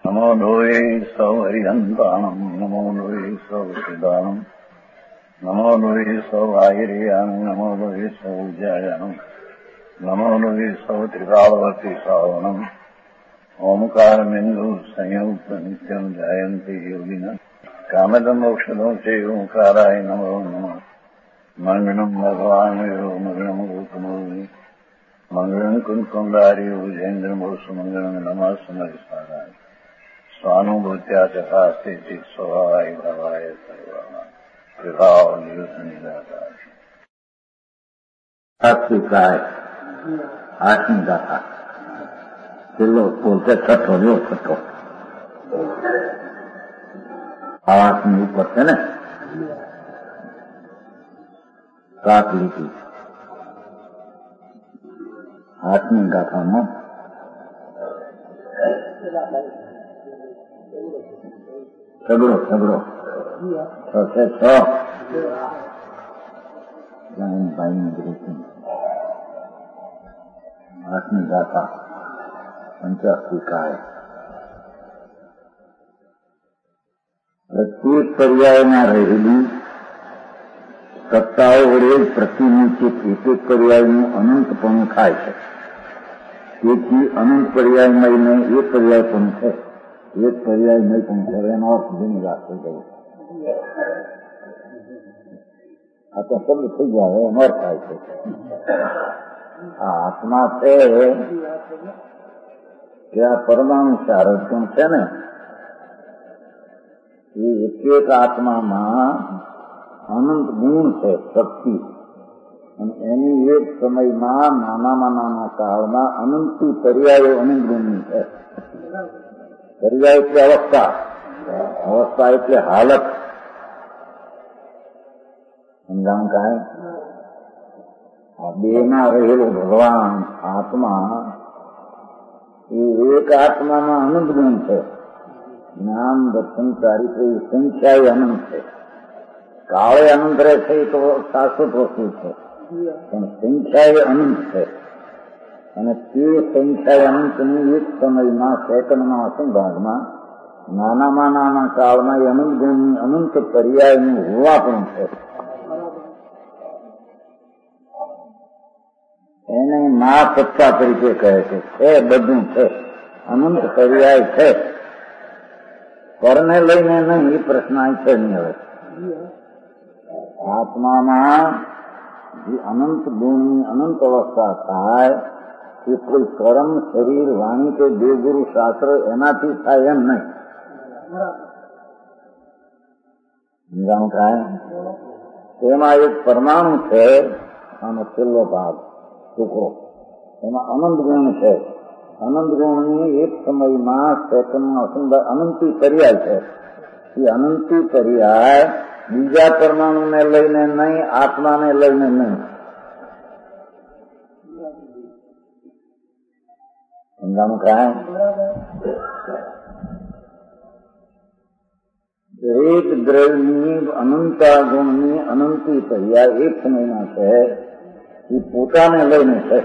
નમો લોહે સૌ હરિહંતાણમ નમો લોહે સૌ સિદ્ધાણમ નમો લોહે સૌ આયર્યાણમ નમો લોહે સૌ જયાણમ નમો લોહે સૌ ત્રિકાળવતી શ્રાવણમ ઓમકારમિંદુ સંયુક્ત નિત્યમ જાયંતી યોગિના કામદમોક્ષદો છે ઓંકારાય નમો નમઃ મંગળમ ભગવાન મંગળમ ગોતમોહિ મંગળમ કુંકુંડારી ઉજેન્દ્રમોષ મંગળમ નમઃ સમરિસારાય સ્વાનુભૂત્યા ચકાસ્તે ચિત સ્વભાવાય ભાવાય સર્વા વિભાવ નિયુત નિરાકાર સાત્વિકાય આઠમી ગાથા છેલ્લો પોતે છઠ્ઠો રહ્યો છઠ્ઠો આઠમી ઉપર છે ને 7 લીટી આઠમી ગાથામાં ઝઘડો ભાઈની દ્રષ્ટિ આઠમી ગાથા પંચાસ્તિકાય પ્રત્યેક પર્યાયમાં રહેલી સત્તાઓ વડે પ્રતિનિધિત એક પર્યાયનું અનંતપણું થાય છે. તેથી અનંત પર્યાયમયને એક પર્યાય પણ છે, એક પર્યાયમય પણ છે. એનો અર્થ જેની વાત થઈ ગઈ આ તો શબ્દ થઈ જાય એનો અર્થ થાય છે. આ આત્મા છે કે આ પરમાણુ સારક્ષણ છે ને એ એક આત્મામાં અનંત ગુણ છે, શક્તિ, અને એની એક સમયમાં નાનામાં નાના કાળમાં અનંતી પર્યાયો અનંત ગુણની છે. પર્યાય એટલે અવસ્થા એટલે હાલત. સમજાણ કાંઈ આ બેમાં રહેલો ભગવાન આત્મા એ એક આત્મામાં અનંત ગુણ છે. જ્ઞાન દર્શન ચારિત્ર એ સંખ્યા અનંત છે. કાળે અનંત રહે છે એ તો શાશ્વત વસ્તુ છે, પણ સંખ્યા અનંત છે. અને તે સંખ્યા અનંતની એક સમયમાં સેકન્ડમાં અસંભાગમાં નાનામાં નાના કાળમાં એ અનંત ગુણની અનંત પર્યાયનું હોવા પણ છે. એને મા સત્તા તરીકે કહે છે. બધું છે, અનંત પર્યાય છે. પરને લઈને નહીં એ પ્રશ્ન છે નહીં. હવે આત્મામાં જે અનંત ગુણની અનંત અવસ્થા થાય એ કોઈ કર્મ, શરીર, વાણી કે દેવગુરુ શાસ્ત્ર એનાથી થાય એમ નહીં. સમજાણું થાય? તેમાં એક પરમાણુ છે અને છેલ્લો ભાગ ટુકડો, એમાં અનંત ગુણ છે. અનંત ગુણની એક સમયમાં સેકન્ડમાં અનંતી પર્યાય છે. એ અનંતી પર્યાય બીજા પરમાણુને લઈને નહીં, આત્માને લઈને નહીં. સમજાણું કાંઈ? દરેક દ્રવ્યની અનંતા ગુણની અનંતી પર્યાય એક સમયમાં છે. એ પોતાને લઈને છે,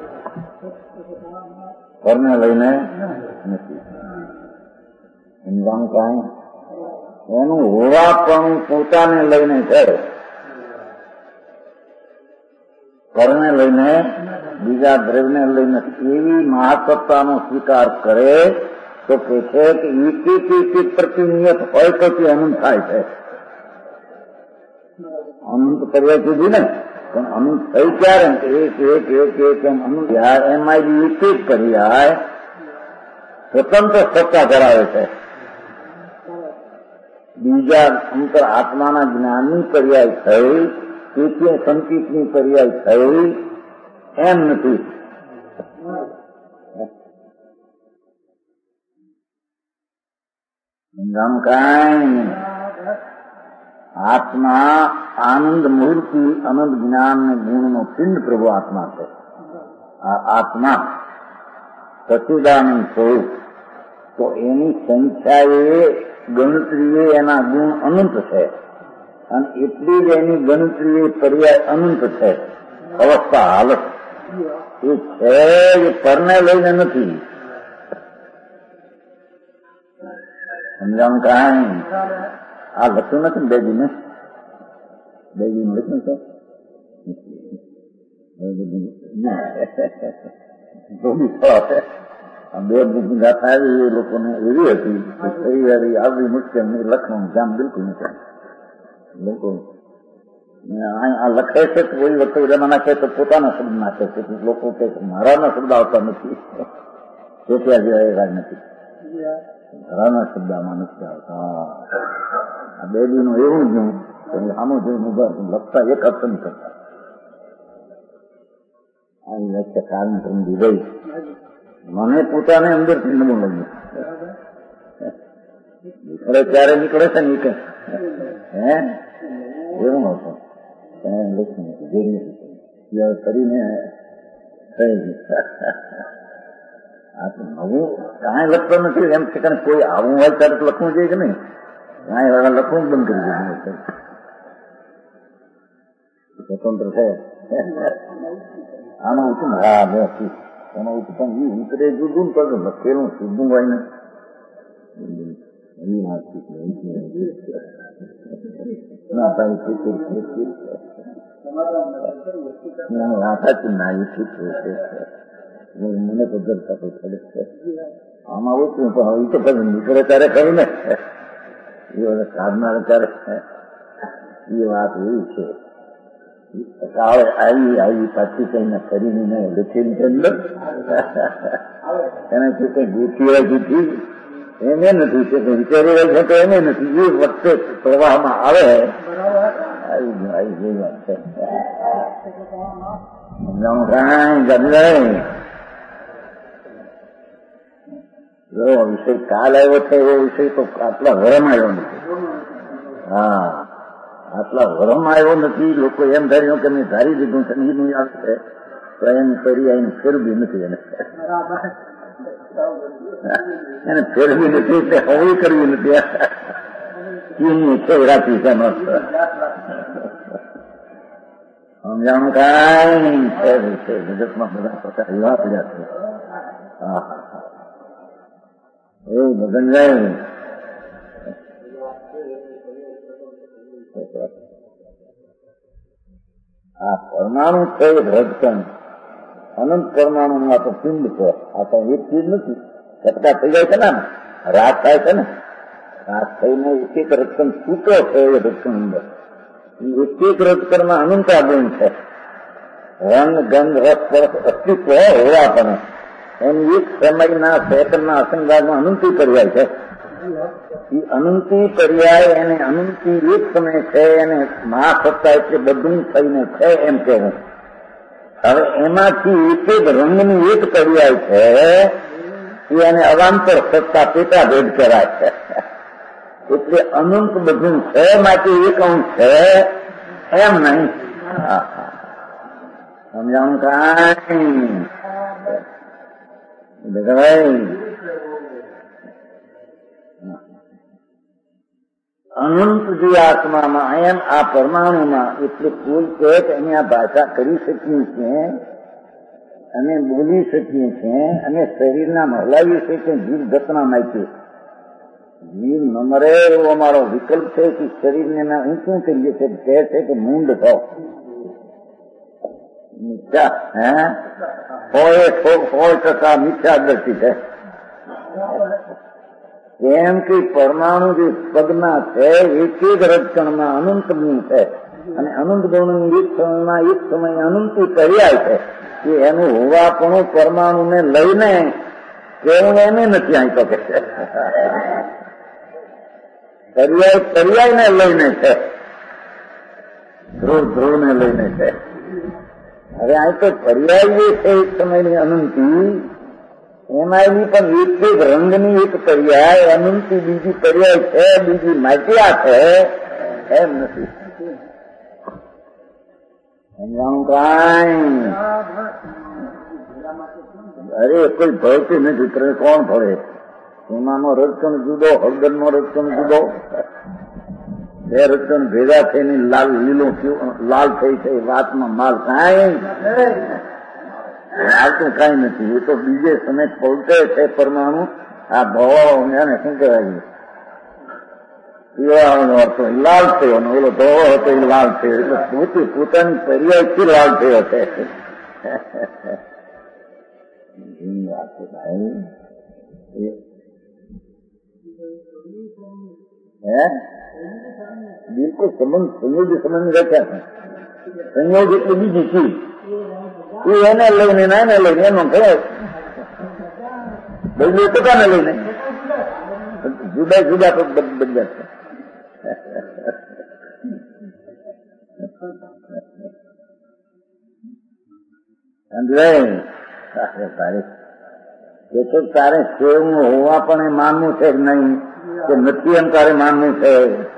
પરને લઈને નથી. સમજાણું કાંઈ? એનું હોવા પણ પોતાને લઈને છે, પરને લઈને, બીજા દ્રવ્યને લઈને. એવી મહાસત્તાનો સ્વીકાર કરે તો કે છે કે એક પ્રતિનિયત હોય તો તે અનંત થાય છે. અનંત પર્યાય સુધી ને, પણ અનંત થઈ ક્યારે? એક અનંત એમાં એક પર્યાય સ્વતંત્ર સત્તા ધરાવે છે. બીજા અંતર આત્માના જ્ઞાનની પર્યાય થઈ, તૃતીય સંકિતની પર્યાય થઈ એમ નથી. સમજાણું કાંઈ? આત્મા આનંદ મૂર્તિ, અનંત જ્ઞાન ને ગુણનો પિંડ પ્રભુ આત્મા છે. આ આત્મા સચ્ચિદાનંદ સ્વરૂપ, તો એની સંખ્યાએ ગણતરીએ એના ગુણ અનંત છે, અને એટલી જ એની ગણતરીએ પર્યાય અનંત છે. અવસ્થા હાલત એ છે, એ પરને લઈને નથી. સમજાવું કાંઈ આ લખ્યું નથી ને બેબીને લખ્યું છે બે ગાથા આવી એ લોકોને એવી હતી કે પરિવારી આવી મુશ્કેલ નહીં લખવાનું જામ બિલકુલ નથી બિલકુલ આ લખે છે કોઈ વખતે એમાં નાખે તો પોતાના શબ્દ નાખે છે લોકો કે મારાના શબ્દ આવતા નથી તેથી જેવા નથી મારાના શબ્દ આમાં નથી આવતા આ બેબીનું એવું જ નહીં આમાં જોઈને લખતા એક અર્થ નહીં કરતા આ લક્ષ્ય કારણ સમજી ગઈ મને પોતાને અંદરથી નવું લાગ્યું નીકળે ત્યારે નીકળે છે ને કે હે એવું નતું કરીને આ તો નવું કાંઈ લખતો નથી એમ છે કે કોઈ આવું હોય ત્યારે તો લખવું જોઈએ કે નહીં કાંઈ હવે લખવું બંધ કરી દીધું સ્વતંત્ર છે આમાં ઉઠું હા બસ એમાં ઉઠું પણ ઉતરે જુદું ને કરજો લખેલું સીધું હોય ને ના ભાઈ મને તો જલતા કોઈ પડે છે આમાં ઓછું પણ હવે તો પછી નીકળે ત્યારે ખરું ને એ બધા સાધનાર ત્યારે એ વાત એવી છે કાળે આવી પાછી કઈને કરીને લખેલી અંદર એને શું કઈ ગોઠી હોય જૂઠી એને નથી કે વિચારી રહી છે તો એને નથી એ વખતે પ્રવાહમાં આવે આવી ગઈ વાત છે સમજાવું કાંઈ ગમે એવો વિષય કાલ આવ્યો છે એવો વિષય તો આટલા વરમાં આવ્યો નથી હા આટલા વરમાં આવ્યો નથી લોકો એમ ધાર્યું કે મેં ધારી દીધું છે એનું આવશે તો એની પર્યાયને ફેરવી નથી એને ફેરવી નથી એટલે હવી કરવી નથી એની છે રાખી છે સમજાણું કાંઈ છે જગતમાં બધા પ્રકાર એવા પડ્યા છે હા એવું ભગન જાય આ પરમાણુ છે રજકણ અનંત પરમાણુમાં તો પિંડ છે આ તો એક ચીજ નથી ઘટકા થઈ જાય છે ને રાત થાય છે ને રાત થઈને એક એક રજકણ છૂટો છે એ રજકણ અંદર એક એક રજકણમાં અનંતા ગુણ છે રંગ ગંધ રસ પરસ અસ્તિત્વ હોવા પણ એની એક સમયના સેકન્ડના અસંગારમાં અનંતી પર્યાય છે એ અનંતી પર્યાય એને અનંતી એક સમય છે એને મહાસત્તા એટલે બધું થઈને છે એમ કહેવું હવે એમાંથી એક એક રંગની એક પર્યાય છે એ એને અવાંતર સત્તા પેટા ભેદ કરાય છે એટલે અનંત બધું છે માટે એક અંશ છે એમ નહીં સમજાણું કાંઈ અનંત જે આત્મામાં એમ આ પરમાણુમાં એટલે કોઈ કહે કે અમે આ ભાષા કરી શકીએ છીએ અમે બોલી શકીએ છીએ અને શરીરના હલાવી શકીએ જીવ ગતના માહિતી જીવ ન મરે એવો અમારો વિકલ્પ છે કે શરીરને અમે ઊંચું કરીએ છીએ કહે છે કે મૂંડ થાવ મિથ્યા 100% મિથ્યા દ્રષ્ટિ છે એમ કે પરમાણુ જે પદના છે એક એક રજકણમાં અનંત ગુણ છે અને અનંત ગુણ એક સમયમાં એક સમય અનંતી પર્યાય છે કે એનું હોવાપણું પરમાણુને લઈને કેવું એને નથી આંતો કે છે પર્યાયને લઈને છે ધ્રુવને લઈને છે હવે આ તો પર્યાય જે છે એક સમયની અનંતી એમાં એની પણ એક એક રંગની એક પર્યાય અનંતી બીજી પર્યાય છે બીજી માટ્યા છે એમ નથી સમજાણું કાંઈ અરે કોઈ ભળતી નથી તમે કોણ ભળે સોનાનો રજકણ જુદો હળદરનો રજકણ જુદો બે રજકણ ભેગા થઈને લાલ લીલું લાલ થઈ છે એ વાતમાં માલ કાંઈ આવતું કઈ નથી એ તો બીજે સમય પહોંચે છે પરમાણુ આ ભાવ એને શું કહેવાય પીળાનો હતો લાલ થયો ને ઓલો ધોળો હતો એ લાલ થયો, એટલે પોતાની પર્યાયથી લાલ થયો છે. વાત છે ભાઈ. બિલકુલ સંબંધ સંયોગ સંબંધ રખ્યા છે. સંયોગ એટલે બીજી ચીજ, એ એને લઈને ના એને લઈને એનો થયો બદલે પોતાને લઈને જુદા જુદા તો બધા છે. તારે સેવું હોવા પણ એ માનવું છે કે નહીં, કે નથી એમ તારે માનવું છે.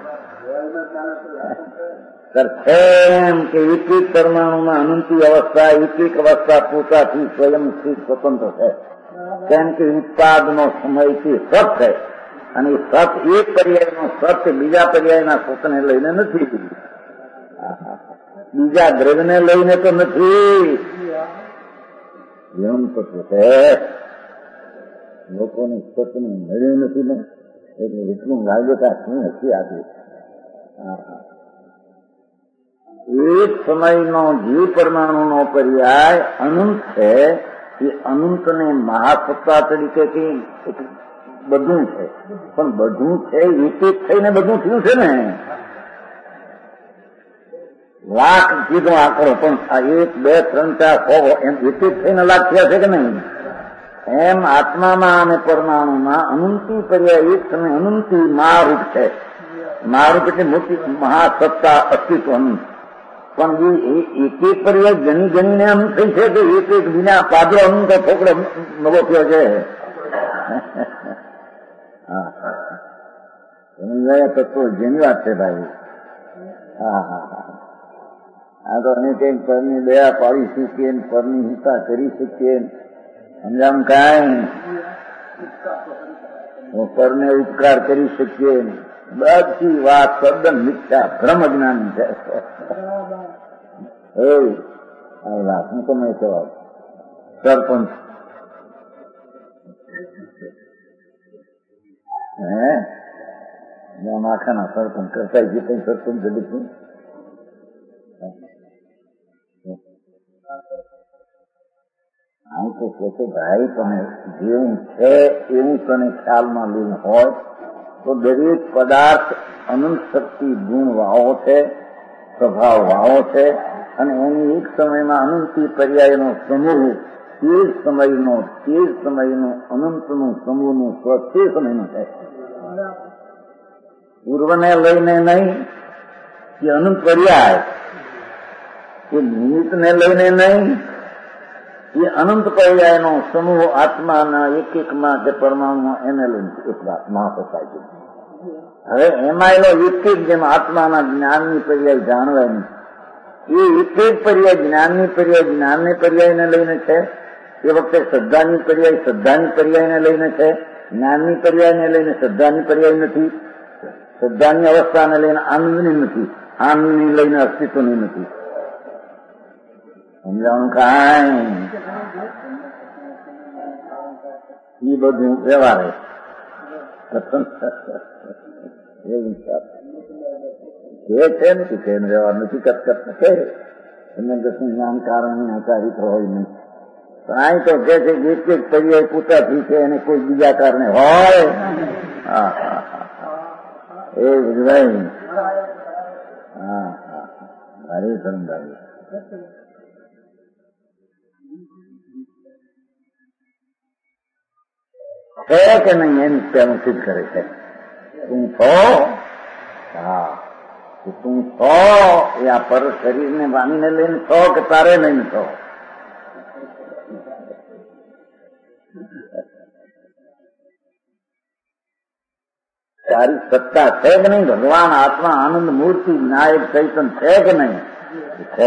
એમ કે એક એક પરમાણુમાં અનંતી અવસ્થા, એક એક અવસ્થા પોતાથી સ્વયંથી સ્વતંત્ર છે. કેમ કે ઉત્પાદનો સમયથી સત છે, અને સત એક પર્યાયનો સત બીજા પર્યાયના સતને લઈને નથી, બીજા દ્રવ્યને લઈને તો નથી. એમ તત્વ છે. લોકોને સતને મળ્યું નથી ને એટલે એટલું લાગે કે શું નથી આપ્યું. એક સમયનો જે પરમાણુનો પર્યાય અનંત છે, એ અનંતને મહાસત્તા તરીકે બધું છે, પણ બધું છે એક એક થઈને બધું થયું છે ને. લાખ કીધો આંકડો, પણ આ 1, 2, 3, 4, 100 એમ એક એક થઈને લાખ થયા છે કે નહીં? એમ આત્મામાં અને પરમાણુમાં અનંતી પર્યાય એક સમય અનંતી મહારૂપ છે. મહારૂપ એટલે મોટી મહાસત્તા અસ્તિત્વ અનંત, પણ એ એક એક પર્યાય ગણી ગણીને અનંત થઈ છે કે એક એક વિના પાદરો અનંત છોકરો નવો થયો છે. સમજાયા તત્વો જેની વાત છે ભાઈ. આ તો અમે કઈક પરની દયા પાડી શકીએ, પરની હિંસા કરી શકીએ, સમજામ કાંઈ પરને ઉપકાર કરી શકીએ. બધી વાત તદ્દન મિથ્યા ભ્રમ જ્ઞાન છે. હું તમે કહેવાય સરપંચ આખાના સરપંચ કરતા જે કઈ સરપંચ જગત આમ તો કે ભાઈ તમે જેવું છે એવું તને ખ્યાલમાં લેવું હોય તો દરેક પદાર્થ અનંત શક્તિ ગુણ વાવો છે, સ્વભાવ વાવો છે, અને એની એક સમયમાં અનંતી પર્યાયનો સમૂહ તે જ સમયનું અનંતનું સમૂહનું સ્વ તે સમયનું છે. પૂર્વને લઈને નહીં કે અનંત પર્યાય, એ નિમિત્તને લઈને નહીં, એ અનંત પર્યાયનો સમૂહ આત્માના એક એકમાં કે પરમાણુમાં એને લઈને એક વાત મહાસત્તા છે. હવે એમાં એનો એક એક જેમ આત્માના જ્ઞાનની પર્યાય જાણવાની, એ એક એક પર્યાય જ્ઞાનને પર્યાયને લઈને છે. એ વખતે શ્રદ્ધાની પર્યાયને લઈને છે. જ્ઞાનની પર્યાયને લઈને શ્રદ્ધાની પર્યાય નથી. શ્રદ્ધાની અવસ્થાને લઈને આનંદની નથી. આનંદની લઈને અસ્તિત્વની નથી. સમજાણું કાંઈ? એ બધું વ્યવહારે છે નથી કે વ્યવહાર નથી કરતા કે એમને દસનું જ્ઞાન કારણ આચારિત હોય નહીં. પણ અહીં તો કે છે કે એક એક પર્યાય પોતાથી છે અને કોઈ બીજા કારણે હોય. એ ભાઈ ભારી સમજાવી છે કે નહીં એની પેલું સિદ્ધ કરે છે. તું છો, તું છો એ આ પર શરીરને વાણીને લઈને છો કે તારે લઈને છો? તારી સત્તા છે કે નહીં? ભગવાન આત્મા આનંદ મૂર્તિ નાયક ચૈતન છે કે નહીં? છે.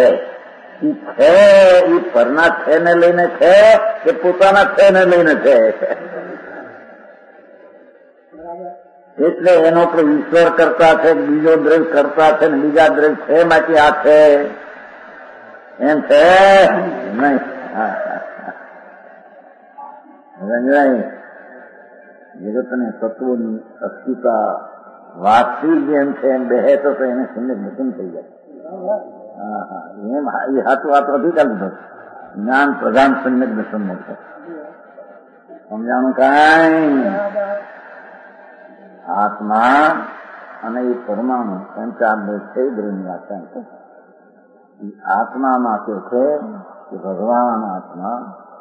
એ પરના છે ને લઈને છે કે પોતાના છે ને લઈને છે? એટલે એનો કોઈ ઈશ્વર કરતા છે, બીજો દ્રવ્ય કરતા છે ને બીજા દ્રવ્ય છે માંથી આ છે એમ છે નહીં. જગતને તત્વોની અસ્તિત્વ વાસ્તવિક જેમ છે એમ બેહે તો એને સમ્યક દર્શન થઈ જાય. એમ એ હાથું હાથ અધિકાર લીધો જ્ઞાન પ્રધાન સમ્યક દર્શન મળશે. સમજાણું કાંઈ? આત્મા અને એ પરમાણુ સંચાર છે બ્રહ્મની વ્યાખ્યા છે. આત્મામાં કે છે કે ભગવાન આત્મા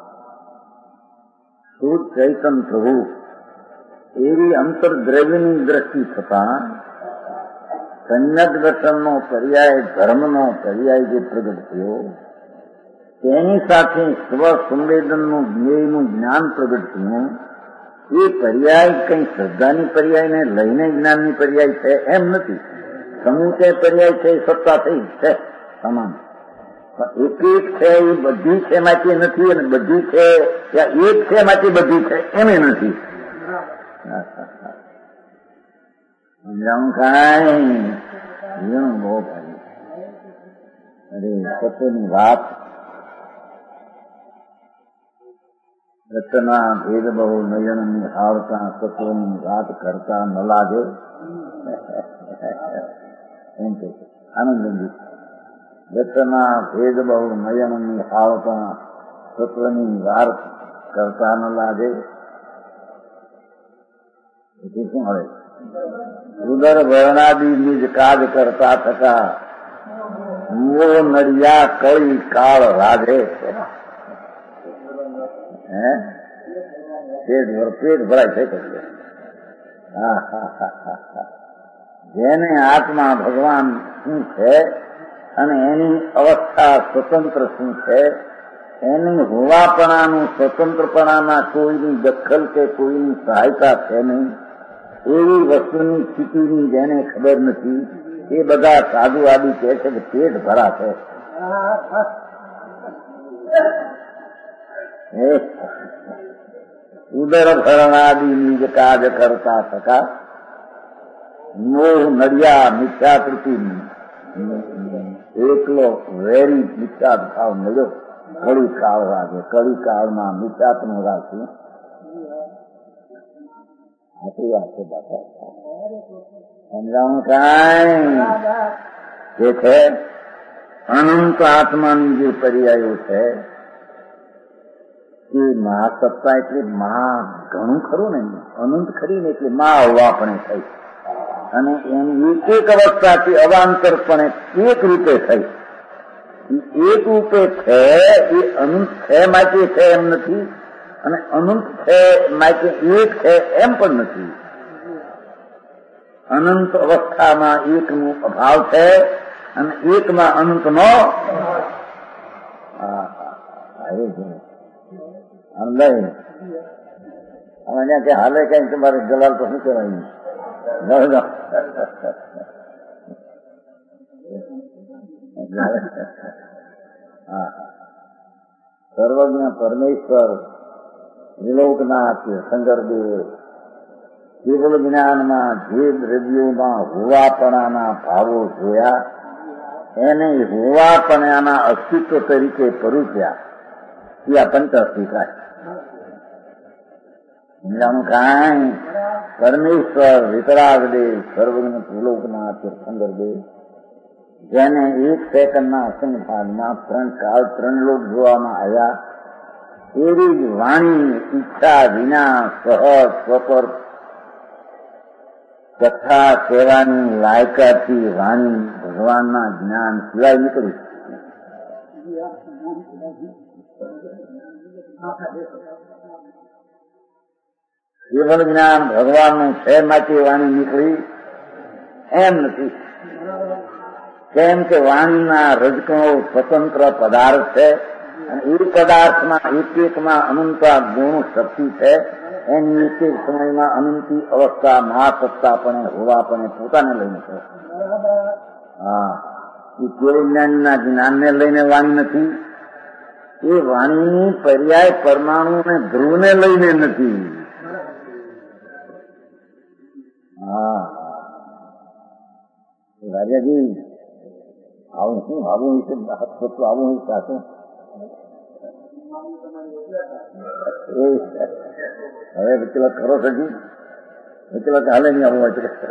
શુદ્ધ ચૈતન પ્રભુ એવી અંતરદ્રવ્યની દ્રષ્ટિ થતા સમ્યક દર્શનનો પર્યાય ધર્મનો પર્યાય જે પ્રગટ થયો તેની સાથે સ્વ સંવેદનનું જ્ઞેયનું જ્ઞાન પ્રગટ થયું. એ પર્યાય કઈ શ્રદ્ધાની પર્યાયને લઈને જ્ઞાનની પર્યાય છે એમ નથી. સમૂચય પર્યાય છે એ સત્તા થઈ છે સમાન. એક એક છે એ બધી છે એમાંથી નથી અને બધી છે એક છે એમાંથી બધી છે એમ નથી. સમજાવું કાંઈ? બહુ ભાઈ અરે સત્યની વાત રચના ભેદ બહુ નયન નિહાળતા સત્વની વાત કરતા ન લાગે એમ કે આનંદ. રચના ભેદ બહુ નયન નિહાળતા સત્વની વાત કરતા ન લાગે. શું હવે ઉદર વર્ણાદી નિજ કાજ કરતા થતા મો નડિયા કઈ કાળ રાધે. પેટ ભરાય થઈ શકે. જેને આત્મા ભગવાન શું છે અને એની અવસ્થા સ્વતંત્ર શું છે, એની હોવાપણાનું સ્વતંત્રપણાના કોઈની દખલ કે કોઈની સહાયતા છે નહીં એવી વસ્તુની સ્થિતિની જેને ખબર નથી એ બધા સાધુ આદિ કહે છે કે પેટ ભરા છે. ઉદર ભરણાદિ નિજ કાજ કરતા થકા મોહ નડિયા મિથ્યાકૃતિ એકલો વેરી મિથ્યા ભાવ મળ્યો. કળી કાળ રાખે. કળી કાળમાં મિથ્યાત્મ રાખ્યું. આટલી વાત છે બાપા. સમજાવું કાંઈ? જે છે અનંત આત્માની જે પર્યાયો છે એ મહાસત્તા એટલે મહા ઘણું ખરું ને, અનંત ખરી ને એટલે મહા હોવાપણે થઈ અને એની એક અવસ્થાથી અવાંતરપણે એક રૂપે થઈ. એક રૂપે છે એ અનંત છે માટે છે એમ નથી અને અનંત છે માટે એક છે એમ પણ નથી. અનંત અવસ્થામાં એકનો અભાવ છે અને એકમાં અનંતનો અંદર અહીંયા કે હાલે કઈ તમારે જલાલ તો શું કહેવાય? સર્વજ્ઞ પરમેશ્વર વિલોકનાથ શંકરદેવ કેવલ જ્ઞાનમાં જે દ્રવ્યોમાં હોવાપણાના ભાવો જોયા એને હોવાપણાના અસ્તિત્વ તરીકે પરુચ્યા. એ આ પંચસ્વીકાર કાંઈ પરમેશ્વર વિતરાગદેવ સર્વજ્ઞ ત્રિલોકનાથ તીર્થંકરદેવ જેને એક સેકન્ડના અસંભાગમાં 3 કાળ 3 લોક જોવામાં આવ્યા એવી જ વાણી ઈચ્છા વિના સહજ સ્વપર કથા કહેવાની લાયકાથી વાણી ભગવાનના જ્ઞાન સિવાય નીકળી. કેવલ જ્ઞાન ભગવાનનું છે માટે વાણી નીકળી એમ નથી. કેમ કે વાણીના રજકણો સ્વતંત્ર પદાર્થ છે અને એ પદાર્થમાં એક અનંતા ગુણ શક્તિ છે. એની એક સમયમાં અનંતી અવસ્થા મહાસત્તાપણે હોવાપણે પોતાને લઈને છે. એ કેવળ જ્ઞાનના જ્ઞાનને લઈને વાણી નથી. એ વાણીની પર્યાય પરમાણુ અને ધ્રુવને લઈને નથી. રાજાજી આવું શું આવું વિશે આવું સાચું હવે પેલા ખરો સજી એટલે હાલે નહીં આવું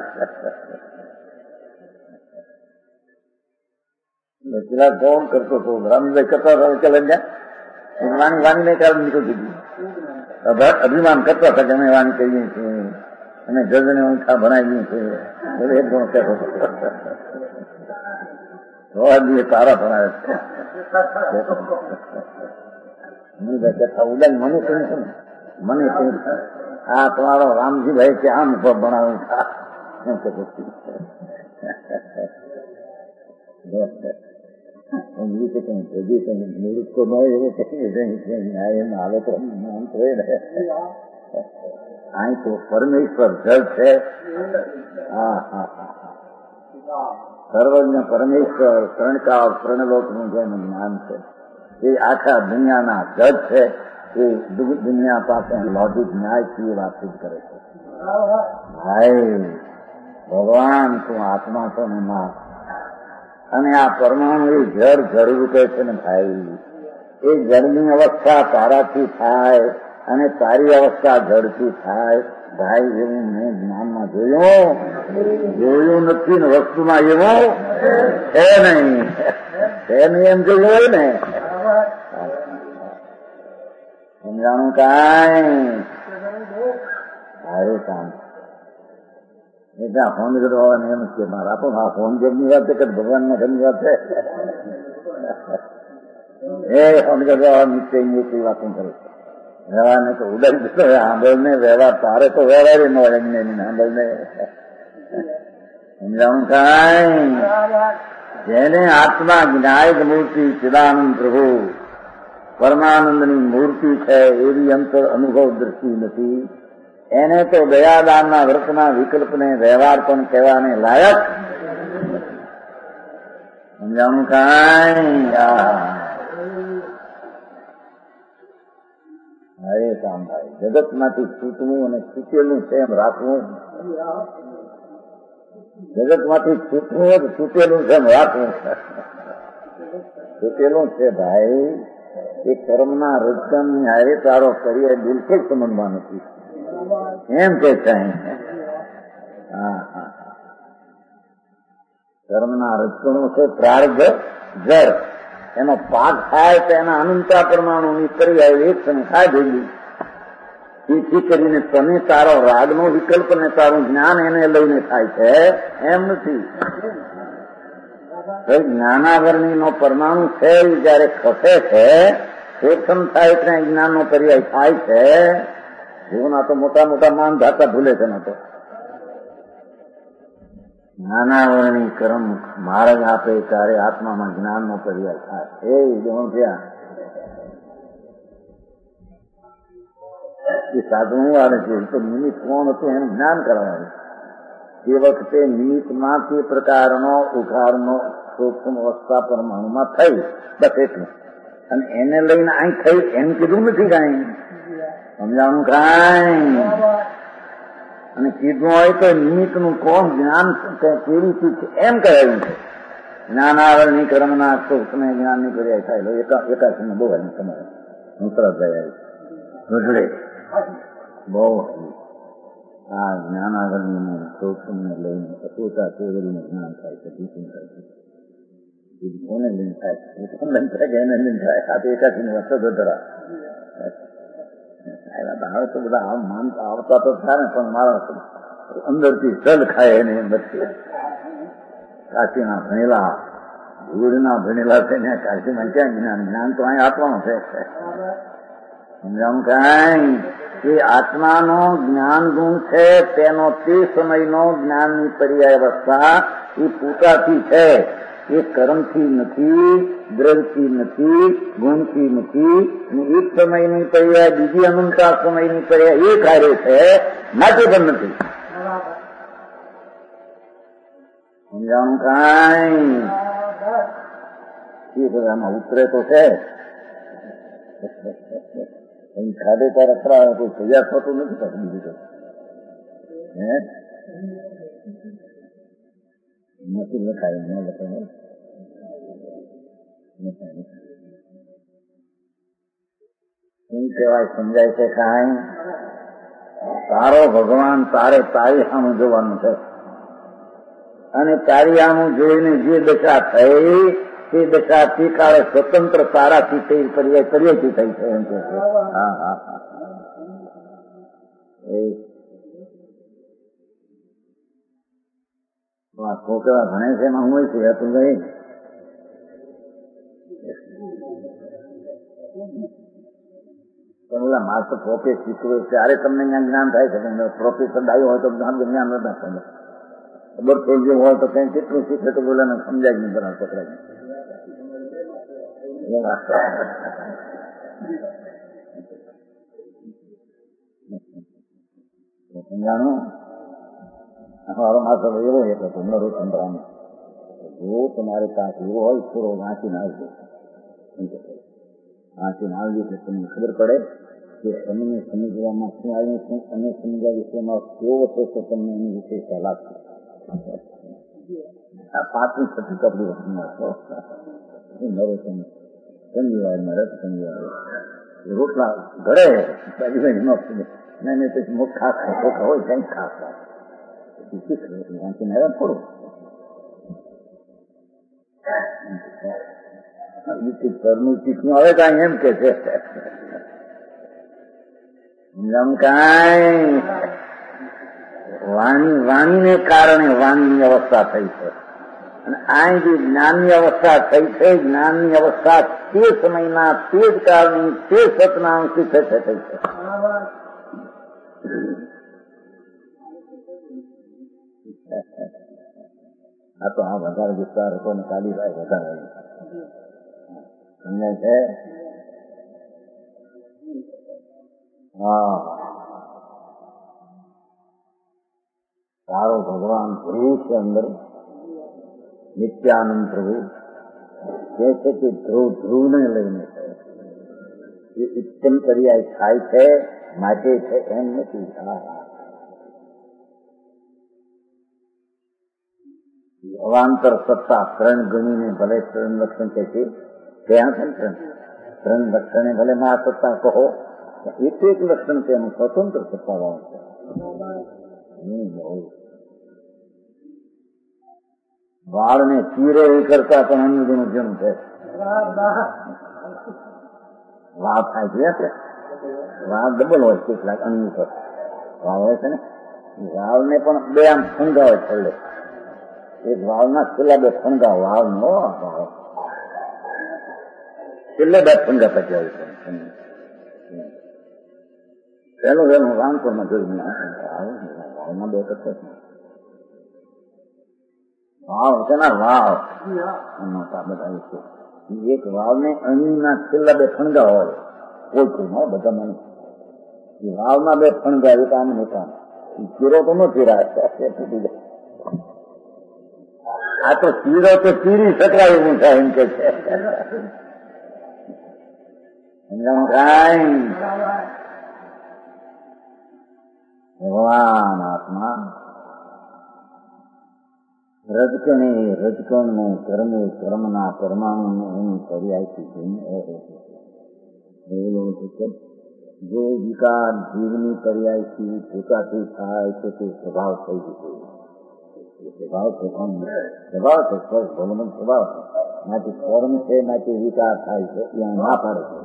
પેલા કોણ કરતો હતો રામભાઈ કરતા હતા ચાલે ત્યાં વાણી વાણી ને કારણે નીકળતી હતી અભિમાન કરતા હતા કે અમે વાણી કહીએ છીએ અને જજને ઊંઠા ભણાવીએ છીએ એક ગુણ કહેતો તારા ભણાવે કથા ઉડાન મને કહ્યું છે ને મને કહ્યું આ તમારો રામજીભાઈ કે આમ ભણાવું અહીં તો પરમેશ્વર જળ છે. હા હા હા સર્વજ્ઞ પરમેશ્વર ત્રણકાળ પ્રણલોકનું જેનું જ્ઞાન છે એ આખા દુનિયાના જજ છે. એ દુનિયા પાસે લોજિક ન્યાયથી વાતચીત કરે છે. ભાઈ ભગવાન તું આત્મા છો ને ના અને આ પરમાણુ એ જળ જળ રૂપે છે ને ભાઈ એ જળની અવસ્થા તારાથી થાય અને તારી અવસ્થા જળથી થાય. ભાઈ એવું મેં જ્ઞાનમાં જોયું નથી ને વસ્તુમાં એવું છે નહીં એમ જોયું હોય ને સમજાણું કાંઈ સારું કામ એટલે આ ફોન કરવાને એમ કે મારા પણ આ ફોન ઘરની વાત છે કે ભગવાનના ઘરની વાત છે એ ફોન કરવા નિત્ય એટલી વાતો કરે છે. વ્યવહારને તો ઉડાઈ દીધો આંબળ ને વ્યવહાર તારે તો વ્યવહાર ન હોય એમને આંબળ ને સમજાણું કાંઈ જેને આત્મા જ્ઞાયક મૂર્તિ ચિદાનંદ પ્રભુ પરમાનંદની મૂર્તિ છે એવી અંતર અનુભવ દ્રષ્ટિ નથી એને તો દયાદાનના વ્રતના વિકલ્પને વ્યવહાર પણ કહેવાને લાયક. સમજાણું કાંઈ હરે કામ ભાઈ જગતમાંથી છૂટવું અને છૂટેલું છે એમ રાખવું. જગતમાંથી છૂટવું છૂટેલું છે એમ રાખવું. છૂટેલું છે ભાઈ એ કર્મના રજકમ હારે તારો કરીએ બિલકુલ સમજવા નથી એમ કે છે. હા હા કર્મના રજકમો છે પ્રારબ્ધ જળ એનો પાક થાય તો એના અનંતા પરમાણુની પર્યાય એક સમય થાય ભેગી. તેથી કરીને તને તારો રાગનો વિકલ્પ ને તારું જ્ઞાન એને લઈને થાય છે એમ નથી. જ્ઞાનાવરણી નો પરમાણુ છે જયારે ખસે છે પ્રથમ થાય ત્યાં જ્ઞાનનો પર્યાય થાય છે. જીવના તો મોટા મોટા માન ધાતા ભૂલે છે ને તો જ્ઞાનાવરણી કર્મ માર્ગ આપે ત્યારે આત્મામાં જ્ઞાનનો પર્યાય થાય. એ જણ ત્યાં એ સાધવું વાળે છે તો નિમિત્ત કોણ હતું એનું જ્ઞાન કરવાનું. એ વખતે નિમિત્તમાં તે પ્રકારનો ઉઘારનો સૂક્ષ્મ અવસ્થા પરમાણુમાં થઈ બસ એટલું અને એને લઈને અહીં થઈ એમ કીધું નથી કાંઈ. સમજાણું કાંઈ અને કીધું હોય તો નિમિત્તનું કોણ જ્ઞાન કેવી ચીજ છે એમ કહેલું છે. જ્ઞાનાવરણી કર્મના સૂક્ષ્મ જ્ઞાનની પર્યાય થાય એકાશી બહુ હરી તમારે હું તરત ગયા ઘડે બહુ આ જ્ઞાનાવરણીને સૂક્ષ્મને લઈને પોતા ચોરીને જ્ઞાન થાય છે. ભીષણ થાય છે કોને લઈને થાય કોને લઈને થાય કે એને લઈને થાય આ તો એકાશીની વાત તો ધરા હવે તો બધા માનતા આવતા તો થાય ને પણ મારા અંદરથી જલ ખાય એને બધી કાશીના ભણેલા ધૂળના ભણેલા છે ને કાશીમાં ક્યાં જ્ઞાન જ્ઞાન તો અહીં આપવાનું છે. સમજાવું કાંઈ એ આત્માનો જ્ઞાન ગુણ છે તેનો તે સમયનો જ્ઞાનની પર્યાય અવસ્થા એ પૂતાથી છે. એ કર્મથી નથી, દ્રવ્યથી નથી, ગુણથી નથી અને એક સમયની પર્યાય બીજી અનંતા સમયની પર્યાય એ કાર્ય છે માટે પણ નથી. સમજાણું કાંઈ એ બધામાં ઉતરે તો છે. ખાધે ત્યારે ખરા કોઈ સજા થતું નથી થતું બીજું તો નથી લખાય ન લખાય શું કહેવાય સમજાય છે કાંઈ તારો ભગવાન તારે તારી સામે જોવાનું છે, અને તારી સામે જોઈને જે દશા થઈ તે દશા તે કાળે સ્વતંત્ર તારાથી થઈ પર્યાયથી થઈ છે એમ કે છે. હા હા હા છોકરા ભણે છે એમાં હું છે તું ગઈ ઓલા માસ્ટર પ્રોફેસર શીખવે ત્યારે તમને ત્યાં જ્ઞાન થાય છે. પ્રોફેસર ડાયો હોય તો જ્ઞાન નથી સમજે, ખબર થઈ હોય તો કઈ કેટલું શીખે તો બોલાને સમજાય નહીં બરાબર પકડાય. સમજાણું મારો માસ્ટર એવો હતો તમારો સંભળાનો, જો તમારે કાંક એવો હોય થોડો વાંચીને આવજો, વાંચીને આવજો એટલે તમને ખબર પડે કે તમને સમજવામાં શું આવ્યું છે અને સમજ્યા વિષયમાં કેવો છે તો તમને એની વિશેષતા લાગશે. આ 5મી 6મી કપડી વસ્તુમાં છો નરો સંજીવાય રથ સંજીવાય રોટલા ઘરે પછી મુખ ખાસ ચોખા હોય કઈ ખાસ વાંચીને આવ્યા થોડું ઘરનું ચીકનું આવે કાંઈ એમ કે છે કઈ વાણીને કારણે વાનની અવસ્થા થઈ છે, અને આ જે જ્ઞાનની અવસ્થા થઈ છે, જ્ઞાનની અવસ્થા તે સમયના તે જ કારણે તે સતના અંશી થઈ છે. આ તો આ વધારે વિસ્તાર હતો ને કાલીભાઈ વધારે સમજાય છે. હા તારો ભગવાન ધ્રુવ છે અંદર, નિત્યાનંદ પ્રભુ કે છે કે ધ્રુવને લઈને એ ઉત્પન્ન પર્યાય થાય છે માટે છે એમ નથી. અવાંતર સત્તા 3 ગણીને ભલે 3 લક્ષણ કે છે ત્યાં છે 3 લક્ષણે ભલે મહાસત્તા કહો, એક લક્ષણ તેનું સ્વતંત્ર સત્તાવાળું છે. વાળને ચીરે એ કરતા પણ અન્નનું જન્મ છે. વાળ થાય છે, વાળ ડબલ હોય કેટલાક અન્ન પર વાળ હોય છે ને, વાળને પણ 2 આમ ફંગા હોય છેલ્લે, એક વાળના છેલ્લા 2 ફંગા, વાળ નો છેલ્લે 2 ફંગા પછી હોય છે. પેલું રામપુરમાં જોયું વાળમાં 2 કચ્છ વાવ છે ને, વાવ બધા છે. એક વાવને અણીના છેલ્લા 2 ફણગા હોય કોઈ કોઈ બધા મને વાવના 2 ફણગા એક આમ હતા, ચીરો તો નથી રાખે. આ તો ચીરો તો ચીરી શકાય એવું થાય એમ કે છે. ભગવાન આત્મા રજકણે રજકણને કર્મે કર્મના પરમાણુને એની પર્યાયથી જોઈને જો વિકાર જીવની પર્યાયથી પોતાથી થાય તો તે સ્વભાવ થઈ જશે. સ્વભાવ છે સ્વભાવ છે ભગવાન સ્વભાવ માંથી કર્મ છે માંથી વિકાર થાય છે ત્યાં ના પાડે છે.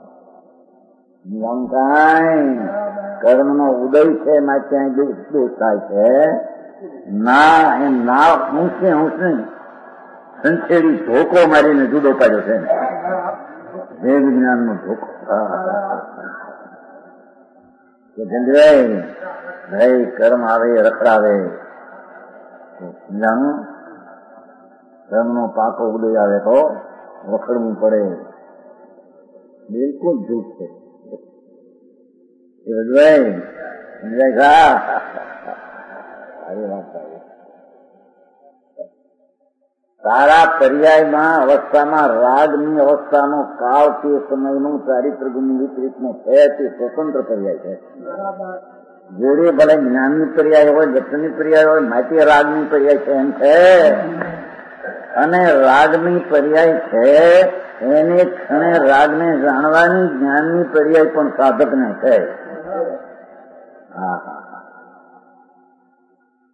કર્મનો ઉદય છે એમાં ત્યાં દોષ થાય છે. ના એમ ના ઊંચે સંછેડી ધોકો મારીને જુદો પાડ્યો છે જે વિજ્ઞાન નો ધોકો. ભાઈ કર્મ આવે રખડાવે, સમજાણું? કર્મનો પાકો ઉદય આવે તો રખડવું પડે, બિલકુલ જૂઠ છે. તારા પર્યાયમાં અવસ્થામાં રાગની અવસ્થાનો કાળ તે સમયનું ચારિત્ર ગુણ વિપરીતનો છે તે સ્વતંત્ર પર્યાય છે. જોડે ભલે જ્ઞાનની પર્યાય હોય, દર્શનની પર્યાય હોય, માટી રાગની પર્યાય છે એમ છે. અને રાગની પર્યાય છે એને ક્ષણે રાગને જાણવાની જ્ઞાનની પર્યાય પણ સાધકને છે. હા હા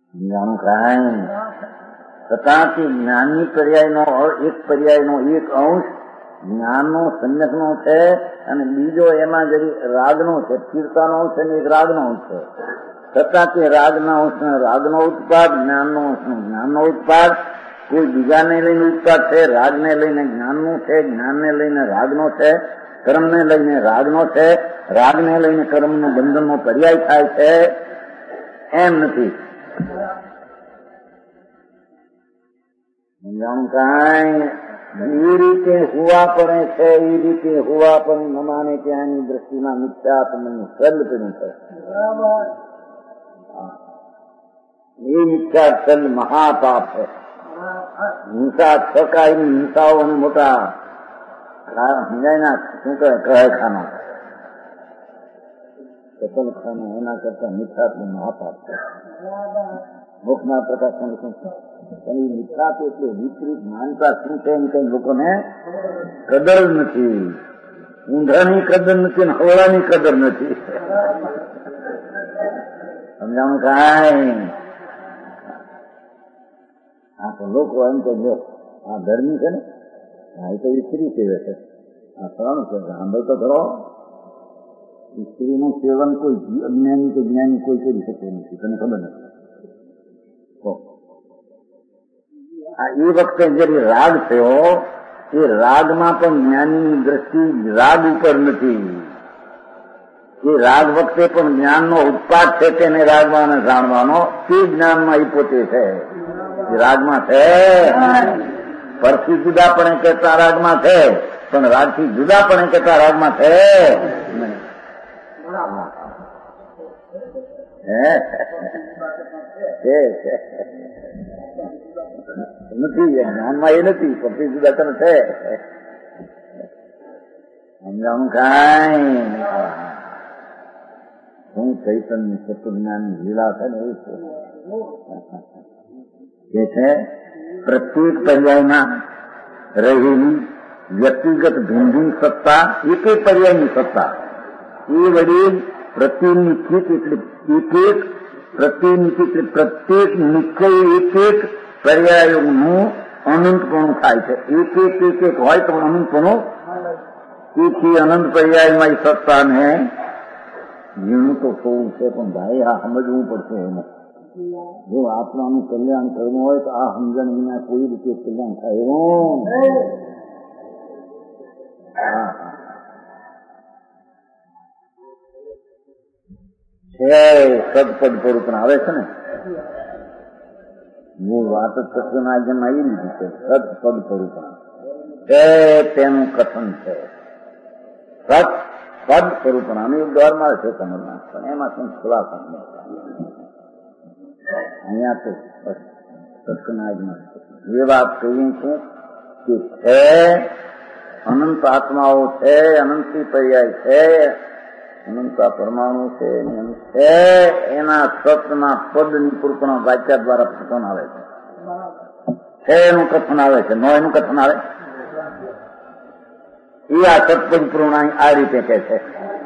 સમજાણું કાંઈ? તથાથી જ્ઞાનની પર્યાયનો એક પર્યાયનો એક અંશ જ્ઞાનનો સંજ્ઞકનો છે અને બીજો એમાં જરી રાગનો છે, સ્થિરતાનો અંશ અને એક રાગનો અંશ છે. છતાં કે રાગના અંશ રાગનો ઉત્પાદ, જ્ઞાનનો અંશ જ્ઞાનનો ઉત્પાદ, કોઈ બીજાને લઈને ઉત્પાદ છે, રાગને લઈને જ્ઞાનનું છે, જ્ઞાનને લઈને રાગનો છે, કર્મને લઈને રાગનો છે, રાગને લઈને કર્મનો બંધનનો પર્યાય થાય છે, એમ નથી. સમજાણું કાંઈ? એ રીતે હુવા પડે છે, એ રીતે હુવા પણ ન માને ત્યાંની દ્રષ્ટિમાં મિથ્યાત્મનું સલ કર્યું છે. એ મિથ્યા સલ મહાપાપ છે. હિંસા છકાયની હિંસાઓ મોટા સમજાય ના શું કહે કહેખાના કતલખાના એના કરતા મિથ્યાત્મ મહાપાપ છે. મોક્ષના પ્રકાશન શું છે? એની મિથ્યાત એટલે વિપરીત માનતા શું છે એમ કઈ લોકોને કદર નથી. ઊંધાની કદર નથી અને હવળાની કદર નથી. સમજાણું કાંઈ? આ તો લોકો એમ કે જો આ ગરમી છે ને, હા એ તો સ્ત્રી સેવે છે, આ ત્રણ છે, સાંભળ તો ખરો. સ્ત્રીનું સેવન કોઈ અજ્ઞાની કે જ્ઞાની કોઈ કરી શકતું નથી, તને ખબર નથી. આ એ વખતે જયારે રાગ થયો એ રાગમાં પણ જ્ઞાનીની દ્રષ્ટિ રાગ ઉપર નથી. એ રાગ વખતે પણ જ્ઞાનનો ઉત્પાદ છે તેને રાગમાં જાણવાનો, તે જ્ઞાનમાં એ પોતે છે. રાગમાં છે પરથી જુદાપણે કહેતા રાગમાં છે, પણ રાગથી જુદાપણે કહેતા રાગમાં છે નથી. જ્ઞાનમાં એ નથી, પરથી જુદાપણ છે. સમજાણું કાંઈ? હું ચૈતન્ય ચતુર્જ્ઞાનની લીલા છે ને એવું છે. એ છે પ્રત્યેક પર્યાયમાં રહેલી વ્યક્તિગત ભિન્ન ભિન્ન સત્તા, એક એક પર્યાયની સત્તા એ વડી પ્રતિનિધિત એટલે એક પ્રતિનિધિત એટલે પ્રત્યેક નિશ્ચય એક એક પર્યાયોનું અનંતપણું થાય છે. એક એક હોય તો અનંતપણું. તેથી અનંત પર્યાયમાં એ સત્તાને ઝીણું તો થવું છે, પણ ભાઈ આ સમજવું પડશે એને. જો આત્માનું કલ્યાણ કરવું હોય તો આ સમજણ વિના કોઈ રીતે કલ્યાણ થાય એવું છે. સદપદ સ્વરૂપ આવે છે ને, મૂળ વાત જ કૃષ્ણના જેમ આવી લીધી છે. સદપદ સ્વરૂપ છે તેનું કથન છે. સત પદ સ્વરૂપણાનું દ્વારમાં છે સમજમાં, પણ એમાં શું ખુલાસા અહીંયા તો સત્સનાજમાં એ વાત કહી છું કે છે અનંત આત્માઓ છે, અનંતી પર્યાય છે, અનંત પરમાણુ છે, એના સતના પદ નિરૂપણ વાક્ય દ્વારા કથન આવે છે. એનું કથન આવે છે, નો એનું કથન આવે. એ આ સત્પદ પૂર્ણાંગ આ રીતે કહે છે.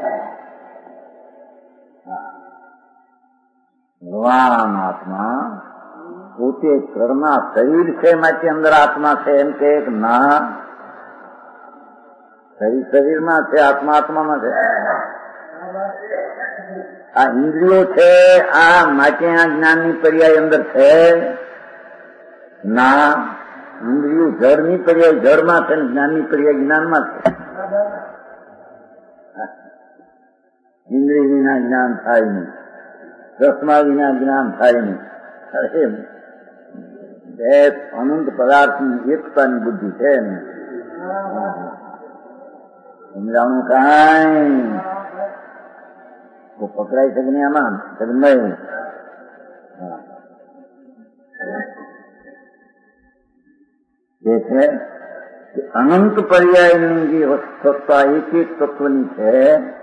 ભગવાન આત્મા પોતે ઘરના શરીર છે, માંથી અંદર આત્મા છે એમ કે ના, શરીરમાં છે, આત્મા આત્મામાં છે. આ ઇન્દ્રિયો છે આ માટે આ જ્ઞાનની પર્યાય અંદર છે ના. ઇન્દ્રિયો જળની પર્યાય જળમાં છે, જ્ઞાનની પર્યાય જ્ઞાનમાં છે. ઇન્દ્રિય વિના જ્ઞાન થાય નહીં, રસમા વિના જ્ઞાન થાય નહીં. અનંત પદાર્થની એકતાની બુદ્ધિ છે ને. સમજાવવાનું કાંઈ પકડાઈ શકે ને આમાં નહીં. જે છે અનંત પર્યાયની જે સત્તા એક એક તત્વની છે,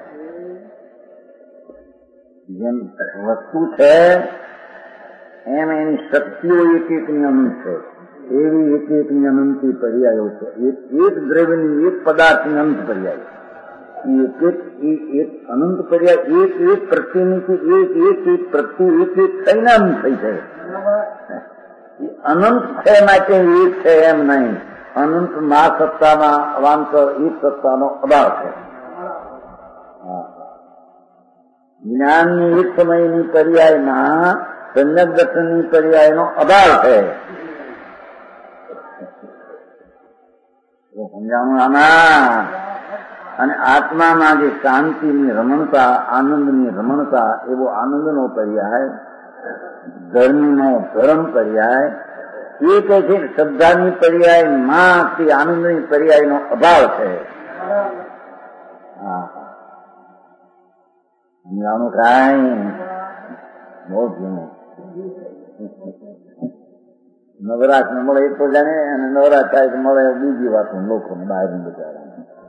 જેમ વસ્તુ છે એમ એની શક્તિઓ એક એકની અનંત છે, એવી એક એકની અનંતી પર્યાયો છે. એક દ્રવ્યની એક પદાર્થની અનંત પર્યાય એક અનંત પર્યાય એક પ્રતિનિધિ એક પ્રતિ એક થઈને અનંત થઈ જાય. અનંત છે માટે એક છે એમ નહીં. અનંત મા સત્તામાં અવાંતર એક સત્તાનો અભાવ છે. જ્ઞાનની એક સમયની પર્યાયમાં સમ્યક દર્શનની પર્યાયનો અભાવ છે. સમજાણું આમાં? અને આત્મામાં જે શાંતિની રમણતા, આનંદની રમણતા, એવો આનંદનો પર્યાય, ધર્મનો ધર્મ પર્યાય, એ કહે છે શ્રદ્ધાની પર્યાયમાં તે આનંદની પર્યાયનો અભાવ છે. સમજાણું કાંઈ? બહુ જૂનું. નવરાશ ને મળે એ તો જાણે, અને નવરાશ થાય તો મળે બીજી વાત લોકોને બહારની બજાર.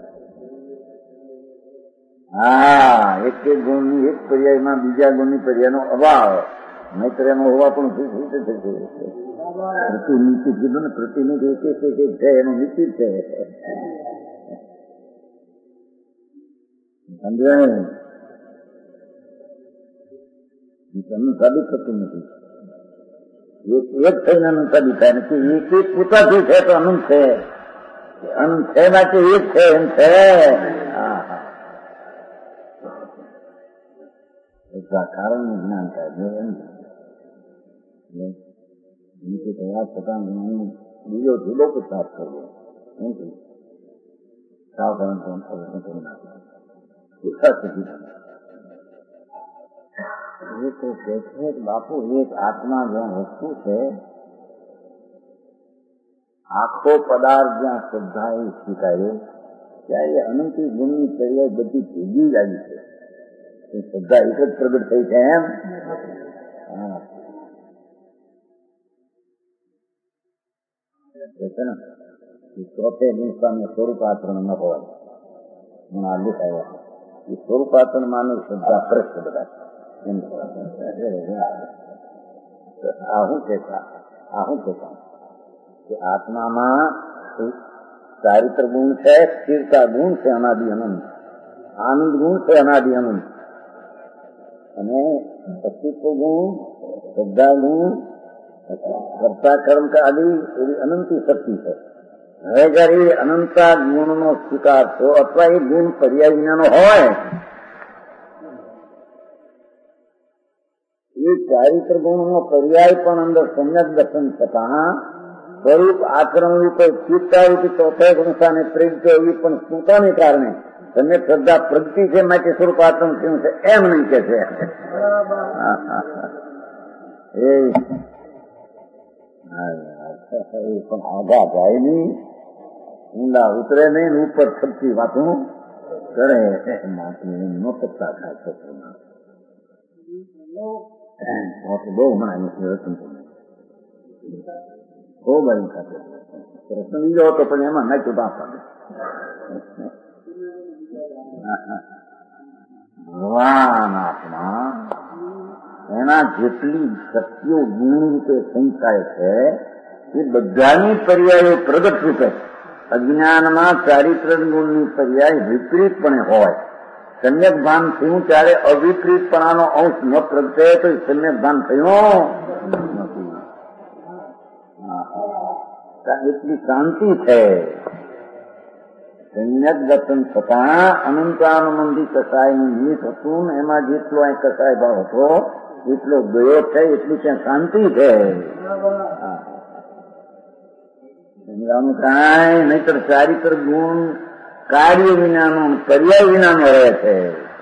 એક ગુણની એક પર્યાયમાં બીજા ગુણની પર્યાયનો અભાવ, નહીતર એનો હોવા પણ શું થશે? પ્રતિનિધિ કીધું ને, પ્રતિનિધિ એક છે એનું નિશ્ચિત છે. સમજાય? તમને સાબિત થતું નથી. એક થઈને અનંત સાબિત થાય નથી. એક પોતાથી છે તો અનંત છે. અનંત છે માટે એક છે એમ છે. કારણનું જ્ઞાન થાય નીચે તૈયાર થતા બીજો જુદો સાફ કરવો સાફ કરી નાખે. બાપુ એક આત્મા જ્યાં વસ્તુ છે, આખો પદાર્થ જ્યાં શ્રદ્ધા એ સ્વીકારે ત્યાં એ અનંતી ગુણની પર્યાય બધી ભેગી જ આવી છે. શ્રદ્ધા એક જ પ્રગટ થઈ છે એમ. ચોથે દિવસમાં સ્વરૂપાચરણ ન હોય આલેખ આવ્યા. એ સ્વરૂપાચરણ માનું શ્રદ્ધા ફરક છે બધા. શું કહેતા કે આત્મામાં ચારિત્ર ગુણ છે, સ્થિરતા ગુણ છે અનાદિ અનંત, આનંદ ગુણ છે અનાદિ અનંત, અને અસ્તિત્વ ગુણ, શ્રદ્ધા ગુણ, કર્તા કર્મ આદિ એવી અનંતી શક્તિ છે. હવે જયારે અનંતા ગુણનો સ્વીકાર છો અથવા એ ગુણ પર્યાય વિનાનો હોય, એ ચારિત્ર ગુણનો પર્યાય પણ અંદર સમ્યક દર્શન થતા સ્વરૂપ આચરણ રૂપે ચિત્તારૂપી ચોથા ગુણસાને પ્રેરિત એ પણ સ્મૃતાને કારણે તમે શ્રદ્ધા પ્રગતિ છે માટે સ્વરૂપ આચરણ થયું છે એમ નહીં કે છે. એ પણ આગા જાય નહીં, ઊંડા ઉતરે નહીં, ઉપર છપતી વાતો કરે. નો પત્તા થાય છોકરીમાં બહુ હમણાં બહુ બની ખાતે પ્રશ્ન બીજો હતો પણ એમાં નાખ્યું બાપા. ભગવાન આત્મા એના જેટલી શક્તિઓ ગુણ રૂપે સંચાય છે એ બધાની પર્યાયો પ્રગટ રૂપે. અજ્ઞાનમાં ચારિત્ર ગુણની પર્યાય વિપરીતપણે હોય. સમ્યક ભાન થયું ત્યારે અવિપરીતપણાનો અંશ ન પ્રગટે તો સમ્યક ભાન થયું નથી. એટલી શાંતિ છે. સમ્યક દર્શન થતા અનંતાનુબંધી કસાયનું નિમિત્ત હતું, એમાં જેટલો અહીં કસાય ભાવ હતો એટલો ગયો છે, એટલી ત્યાં શાંતિ છે. કાંઈ નહીતર ચારિત્ર ગુણ કાર્ય વિનાનો પર્યાય વિનાનો રહે છે.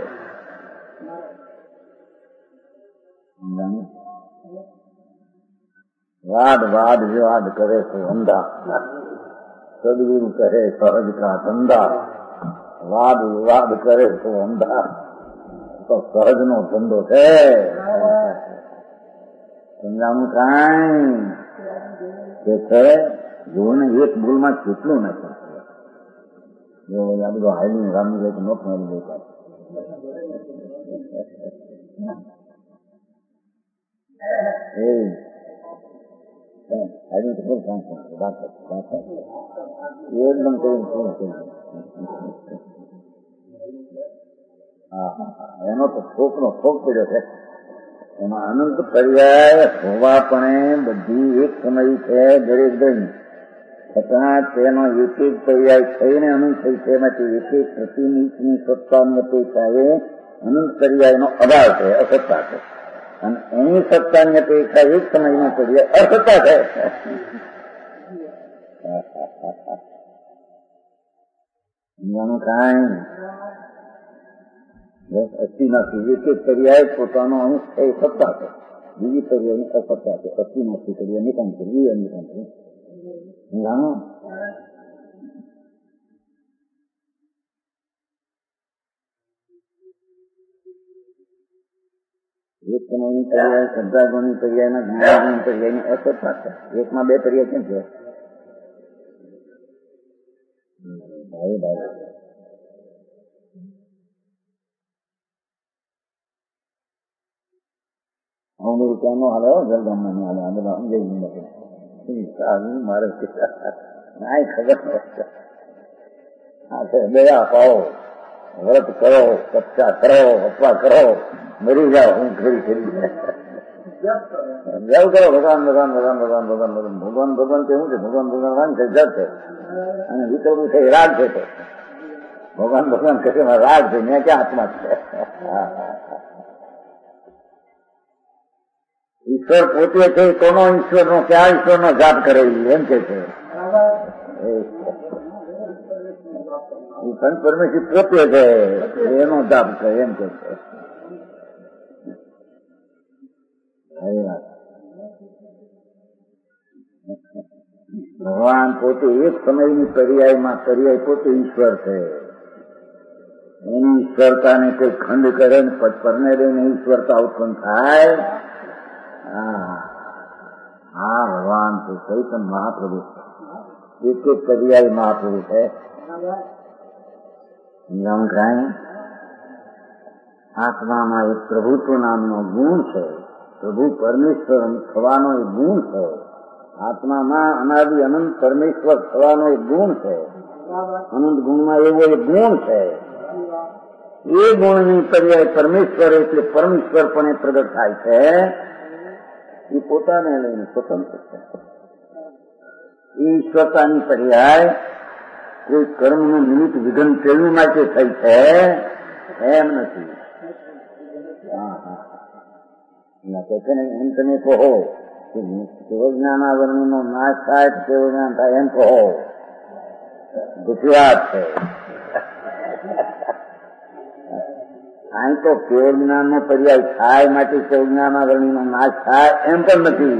વાદ વાદ વિવાદ કરે છે અંધા, સદગુરુ કહે સહજ કા ધંધા. વાદ વિવાદ કરે છે અંધા, તો સહજ નો ધંધો છે. સમજાવું કાંઈ કે છે જોને એક ભૂલમાં કેટલું નથી. જો આ બધો હાઈલી રામી જાય તો નોટ મારી જાય. એકદમ એનો તો થોકનો થોક પડ્યો છે. એમાં અનંત પર્યાય હોવા પણ બધી એક સમય છે દરેક દરેક, છતાં તેનો એક એક પર્યાય થઈને અનંત થઈ છે. એમાંથી એક એક પ્રતિનિધિની સત્તાની અપેક્ષાએ અનંત પર્યાયનો અભાવ છે, અસત્તા છે. અને એની સત્તાની અપેક્ષા એક સમયનો પર્યાય અસત્તા છે. સમજાનું કાંઈ બસ અસ્થિમાંથી એક એક પર્યાય પોતાનો અંશ છે, એ સત્તા છે. બીજી પર્યાયની અસત્તા છે. અસ્થિમાંથી પર્યાય નિકામ કરી નિકામ કરી સમજાનું. એક સમયની પર્યાય શબ્દાગોની પર્યાયના જ્ઞાનની પર્યાયની અસત્તા છે. એકમાં બે પર્યાય કેમ છે? ભાઈ ભાઈ રૂપિયા નો હાલે જલગામમાં નો હાલે. આ બધા સમજાઈ મારે ના ખબર દયા અપાવો, વ્રત કરો, કચ્છા કરો, અપવા કરો, મરી જાઓ. હું ખરી ખરી જવ કરો. ભગવાન ભગવાન ભગવાન ભગવાન ભગવાન ભગવાન ભગવાન ભગવાન કે શું છે? ભગવાન ભગવાન છે જપ છે, અને વિતરવું છે રાગ છે. તો ભગવાન ભગવાન કહે રાગ છે, મેં ક્યાં આત્મા છે? ઈશ્વર પોતે છે. કોનો ઈશ્વરનો ક્યાં ઈશ્વરનો જાપ કરે એમ કે છે. સંત પરમેશ્વર પોતે છે, એનો જાપ કરે એમ કે છે. ભગવાન પોતે એક સમયની પર્યાયમાં પર્યાય પોતે ઈશ્વર છે. એની ઈશ્વરતાને કોઈ ખંડ કરે ને પરને લઈને ઈશ્વરતા ઉત્પન્ન થાય. હા ભગવાન છે. ચૈતન્ય મહાપ્રભુ એક એક પર્યાય મહાપ્રભુ છે. આત્મામાં એક પ્રભુત્વ નામનો ગુણ છે. પ્રભુ પરમેશ્વર થવાનો એક ગુણ છે. આત્મામાં અનાદિ અનંત પરમેશ્વર થવાનો એક ગુણ છે. અનંત ગુણમાં એવો એક ગુણ છે. એ ગુણની પર્યાય પરમેશ્વર એટલે પરમેશ્વર પણ પ્રગટ થાય છે. એ પોતાને લઈને સ્વતંત્ર છે. એ ઈશ્વરતાની પર્યાય કોઈ કર્મનું નિમિત્ત વિઘન તેલવું માટે થઈ છે એમ નથી. એમ તમે કહો કે કેવજ્ઞાનાવરણીનો નાશ થાય તો કેવળ જ્ઞાન થાય એમ કહો, ગુજરાત છે. અહીં તો કેવળ જ્ઞાનનો પર્યાય થાય માટે કેવળ જ્ઞાનાવરણીનો નાશ થાય એમ પણ નથી.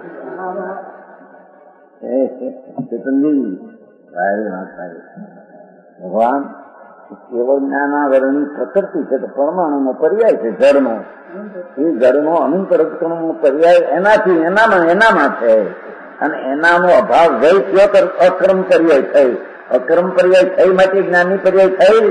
ભગવાન કેવળ જ્ઞાનાવરણી પ્રકૃતિ છે તો પરમાણુનો પર્યાય છે. જળનો એ જળનો અનંત રજકણનો પર્યાય એનાથી એનામાં છે. અને એનાનો અભાવ ગઈ થયો અક્રમ પર્યાય થઈ. અક્રમ પર્યાય થઈ માટે જ્ઞાનની પર્યાય થઈ.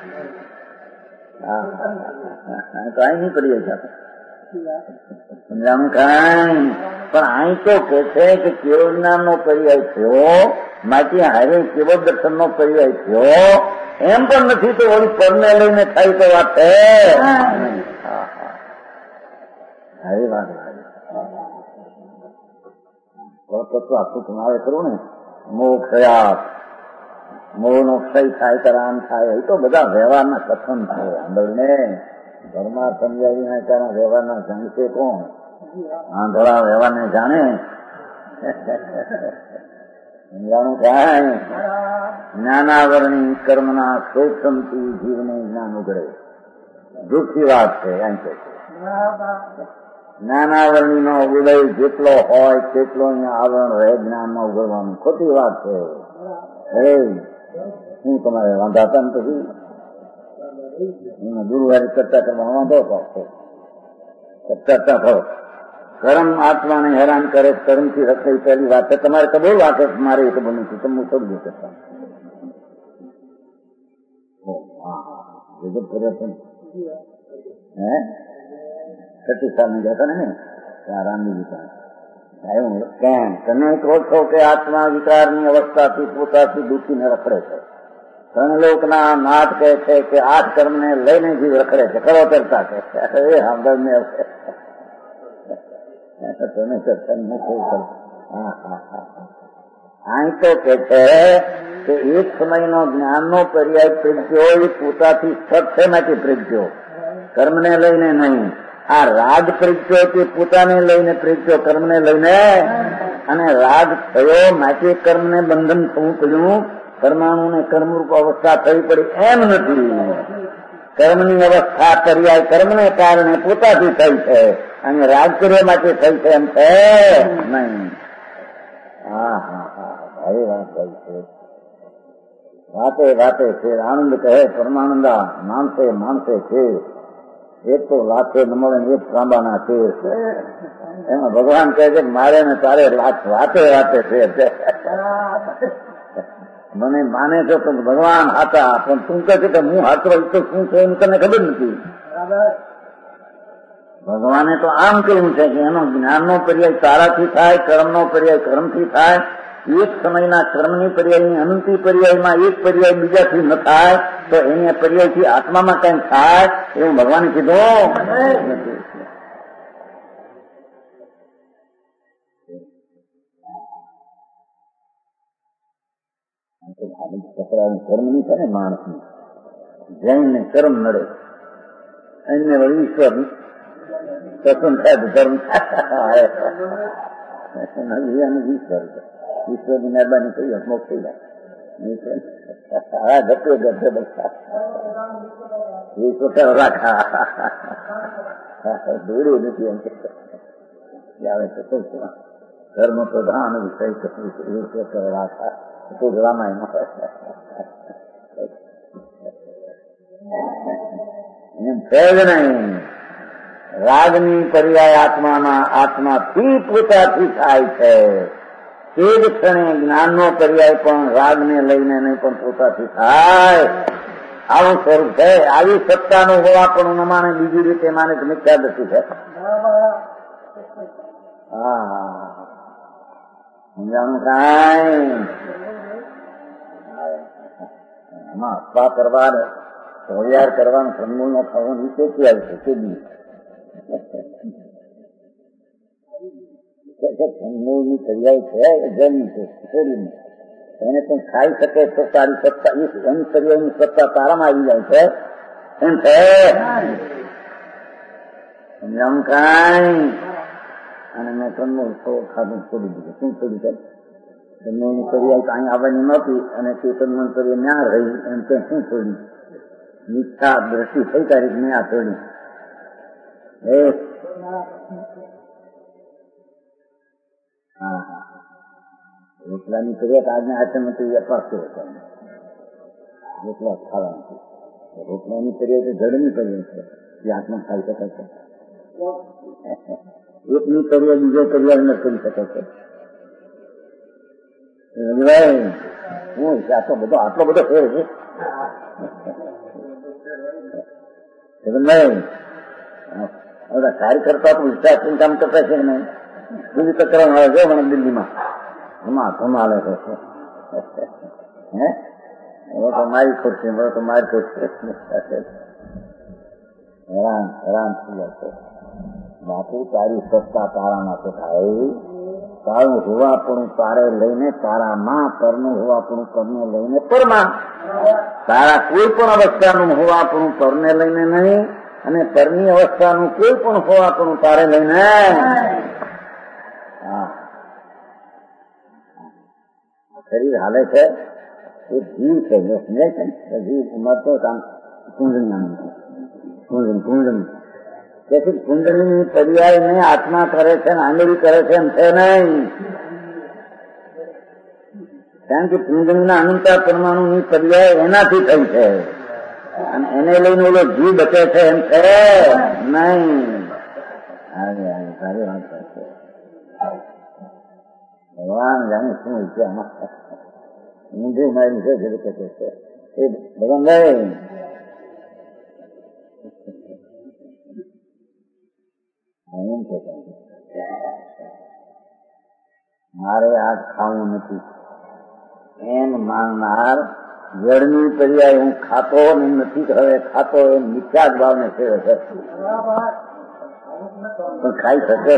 કઈ નહીં પર્યાય છે સમજાણું કાંઈ. પણ અહીં તો કે છે કે કેવળ જ્ઞાનનો પર્યાય થયો માટે હારે કેવળ દર્શનનો પર્યાય થયો એમ પણ નથી. તો ઓલી પરને લઈને થાય તો વાત છે. હારી વાત તો આખું તમારે કરું ને મોહ ક્ષયાત, મોહનો ક્ષય થાય ત્યારે આમ થાય. એ તો બધા વ્યવહારના કથન છે. આંધળને ઘરમાં સમજાવીને કારણ વ્યવહારના જાણશે કોણ? આંધળા વ્યવહારને જાણે. સમજાણું કાંઈ. જ્ઞાનાવરણી કર્મના શોષણથી જીવને જ્ઞાન ઉગડે. દુઃખી વાત છે. એમ કે જ્ઞાનાવરણીનો ઉદય જેટલો હોય તેટલો અહીંયા આવરણ રહે જ્ઞાનમાં ઉગડવાનું. ખોટી વાત છે. હું તમારે વાંધાતા નથી. ગુરુવારે ચર્ચા કરવા વાંધો હતો. ચર્ચા થયો. કર્મ આત્માને હેરાન કરે, કર્મથી રક્ષાઈ પહેલી વાત છે. તમારે તો બહુ વાત મારે એ તો બન્યું છું. તમને થોડું કરતા હે 36 સાલની ગયા હતા ને ત્યાં રામજી કેમ તમે કહો છો કે આત્મા વિકારની અવસ્થાથી પોતાથી દુઃખીને રખડે છે. ત્રણ લોકના નાથ કહે છે કે 8 કર્મને લઈને જીવ રખડે છે, કરો કરતા કે એ સાંભળને તમે સત્સંગ નથી કરતા. અહીં તો કે છે કે એક સમયનો જ્ઞાનનો પર્યાય પ્રજ્ઞો એ પોતાથી સત છે માટે પ્રજ્ઞો, કર્મને લઈને નહીં. આ રાગ પ્રજ્ઞો તે પોતાને લઈને પ્રજ્ઞો, કર્મને લઈને. અને રાગ થયો માટે કર્મને બંધન થવું પડ્યું, પરમાણુ ને કર્મરૂપ અવસ્થા થવી પડી એમ નથી. કર્મની અવસ્થા પર્યાય કર્મને કારણે પોતાથી થઈ છે અને રાગ કર્યા માટે થઈ છે એમ છે નહીં. હા હા હા, ભાઈ વાત થઈ છે. વાતે વાતે છે આનંદ કહે પરમાનંદા, માનસે માનસે છે, એક તો લાખે ન મળે એક ત્રાંબાના છે. એમાં ભગવાન કહે છે મારે ને તારે વાતે વાતે છે. મને માને છો તો ભગવાન હતા, પણ તું કહે છે કે હું હાથો તો શું છે એમ તને ખબર નથી. ભગવાને તો આમ કહ્યું છે કે એનો જ્ઞાનનો પર્યાય તારાથી થાય, કર્મનો પર્યાય કર્મથી થાય. એક સમયના કર્મની પર્યાયની અનંતી પર્યાયમાં એક પર્યાય બીજાથી ન થાય તો એને પર્યાયથી આત્મામાં કઈ થાય એવું ભગવાને કીધું નથી. કર્મની છે ને માણસની, જૈનને કર્મ નડે, એને વળી ઈશ્વર પસંદ થાય ધર્મ ઈશ્વર ઈશ્વરની મહેરબાની થઈ મોક્ષ થઈ જાય. ગપે ગપે બધા એ પોતા રાખા દોડ્યું નથી એમ આવે છે. ધર્મ પ્રધાન વિષય રાખા રામાયણ એમ છે જ નહીં. રાગની પર્યાય આત્મામાં આત્માથી પોતાથી થાય છે. તે જ ક્ષણે જ્ઞાનનો પર્યાય પણ રાગને લઈને નહીં પણ પોતાથી થાય. આવું સ્વરૂપ છે. આવી સત્તાનું હોવા પણ ન માને, બીજી રીતે માને તો મિથ્યા દ્રષ્ટિ છે. હા સમજાણું કાંઈ એમાં અફવા કરવા હોશિયાર કરવાનું સંમૂળ નો ખાવાનું વિશે ક્યાં છે તે બી સંમૂળની પર્યાય છે એ જન્મ છે શરીરની, એને પણ ખાઈ શકે તો તારી સત્તા એની પર્યાયની સત્તા તારામાં આવી જાય છે એમ છે. સમજાણું કાંઈ. અને મેં તન્મૂળ ખાધું છોડી દીધું. શું છોડી જાય? તન્મૂળની પર્યાય અહીં આવવાની નહોતી અને તે તન્મૂળ પર્યાય ના રહી એમ તે શું છોડી? મિથ્યા દ્રષ્ટિ થઈ તારીખ મેં આ છોડી. રોટલાની પર્યાય આજના હાથમાંથી અપાસ હતો. રોટલા ખાવા નથી. રોટલાની પર્યાય તો જડની પર્યાય છે, એ હાથમાં ખાઈ શકાય છે. એકની પર્યાય બીજો પર્યાય ન કરી શકે છે. હું આટલો બધો ફેર છે. બધા કાર્યકર્તા તો વિચાર કામ કરતા છે કે નહીં? બીજી તકરાર આવે છે મને દિલ્હીમાં ધમાલે છે. હે હવે તો મારી ખોટ છે, હવે તો મારી ખોટ છે. હેરાન થઈ જાય છે. બાપુ તારી સત્તા તારામાં તો થાય. તારું હોવાપણું તારે લઈને તારામાં, પરનું હોવાપણું પરને લઈને પરમાં. તારા કોઈ પણ અવસ્થાનું હોવાપણું પરને લઈને નહીં અને પરની અવસ્થાનું કોઈ પણ હોવાપણું તારે લઈને. શરીર હાલે છે એ જીવ છે, જીવ ઉમરતો કામ કુંજણી તેથી કુંડળીની પર્યાયને આત્મા કરે છે, આંગળી કરે છે એમ છે નહીં. કારણ કે કુંડળીના અનંતા પરમાણુની પર્યાય એનાથી થઈ છે અને એને લઈને ઓલો જીવ બચે છે એમ છે નહીં. સારી વાત છે. ભગવાન જાણે શું વિચારમાં ઊંધી મારી છે એ ભગવાન મારે આ ખાવું નથી એમ માનનાર જળની પર્યાય હું ખાતો ને નથી હવે ખાતો એ મિથ્યા જ ભાવને સેવે છે, પણ ખાઈ શકે.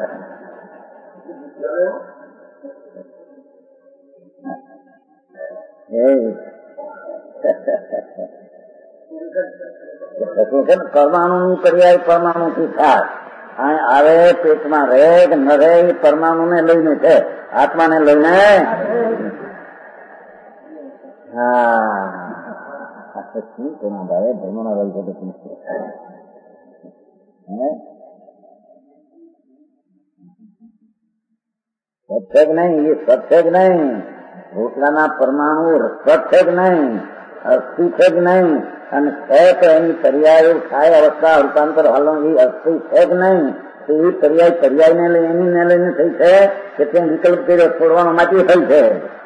પરમાણુની પર્યાય પરમાણુથી ખાસ આવે, પેટમાં રહે કે ન રહે એ પરમાણુને લઈને છે, આત્માને લઈને. હા શું તેના ભાઈ ધર્મના ભાઈ છે સત્ય જ નહીં, એ સત્ય જ નહીં. રોટલાના પરમાણુ સત્ય જ નહીં, અસ્થિ છે જ નહીં, અને છે તો એની પર્યાય ખાય અવસ્થા રૂપાંતર હાલવી અસ્થિ છે જ નહીં. તો એ પર્યાયને લઈ એની લઈને થઈ છે કે તે વિકલ્પ કર્યો છોડવાનો માટે થઈ છે.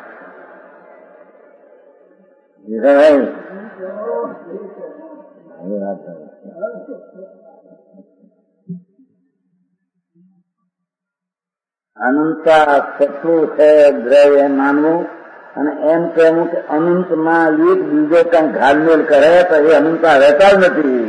અનંતા કેટલું છે દ્રવ્ય માનવું અને એમ કહેવું કે અનંતમાં એક બીજો કઈ ઘાલમેલ કરે તો એ અનંતા રહેતા જ નથી.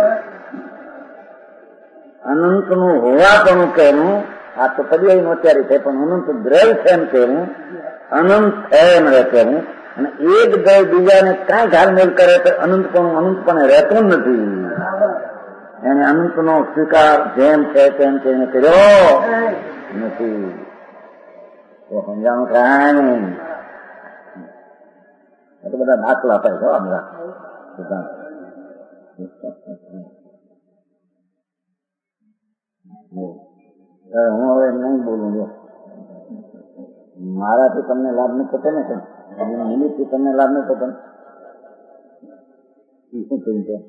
અનંતનું હોવાપણું કહેવું આ તો પર્યાયનું અત્યારે છે, પણ અનંત દ્રવ્ય છે એમ કહેવું, અનંત છે એમ કહેવું. અને એક દ્રવ્ય બીજાને કાંઈ ઘાલમેલ કરે તો અનંતપણે રહેતું નથી. એને અનંતનો સ્વીકાર જેમ છે તેમ તેને કર્યો નથી. તો સમજાણું થાય ને તો બધા દાખલા થાય છો આ બધા. હું હવે નહીં બોલું, મારાથી તમને લાભ નહીં થતો ને, નિમિત્તથી તમને લાભ નહીં થતો ને. શું કહ્યું છે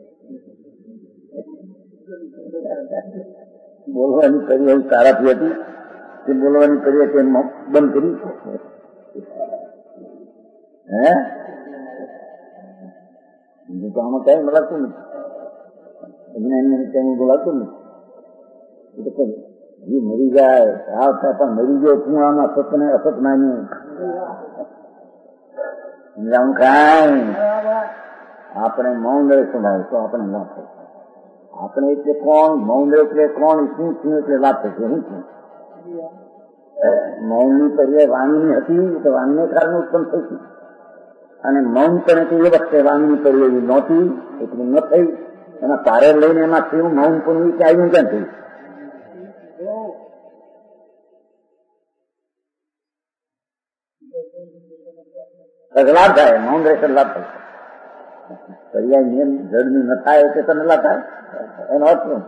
બોલવાની કરી એવી તારાથી હતી તે બોલવાની કરી હતી બંધ કરી. હે બીજું તો આમાં કઈ બોલાતું નથી, એમને કઈ બોલાતું નથી. એ મરી જાય આવતા પણ મરી ગયો તું આમાં સત ને અસત માની સમજાવું કાંઈ. આપણે મૌન સંભાળ તો આપણે લાભ થશે. આપણે એટલે કોણ, મૌન એટલે કોણ, શું છું એટલે લાભ થશે. શું છું મૌનની પર્યાય વાણીની હતી તો વાણીને કારણે ઉત્પન્ન થઈ છે, અને મૌન પણ એ વખતે વાણીની પર્યાય નહોતી એટલે ન થઈ. એના તારે લઈને એમાં થયું મૌન પણ કે આવ્યું ક્યાં થયું. લાભ થાય, મૌન રહેશે લાભ થાય. પર્યાય નિયમ જડની ન થાય એટલે તને લાભ થાય. એનો અર્થ શું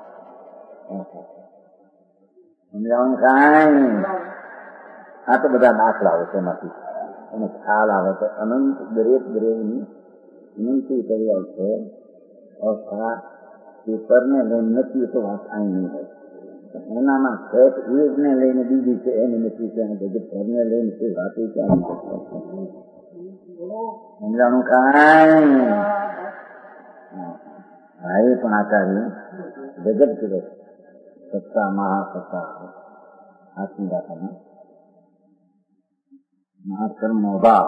સમજાવવાનું કાંઈ. આ તો બધા દાખલાઓ છે એમાંથી એને ખ્યાલ આવે તો અનંત દરેક દ્રવ્યની વિનંતી પર્યાય છે. અવસ્થા પેપરને લઈને નથી તો વાત અહીં નહીં હોય. એનામાં ખેત એકને લઈને બીજી છે એની નથી છે, અને બધી ઘરને લઈને છે વાતી ક્યાં સમજાણું કાંઈ. હા એ પણ આચાર્ય જગત કરે સત્તા મહાસત્તા આત્મદાતા મહાકર્મો ભાવ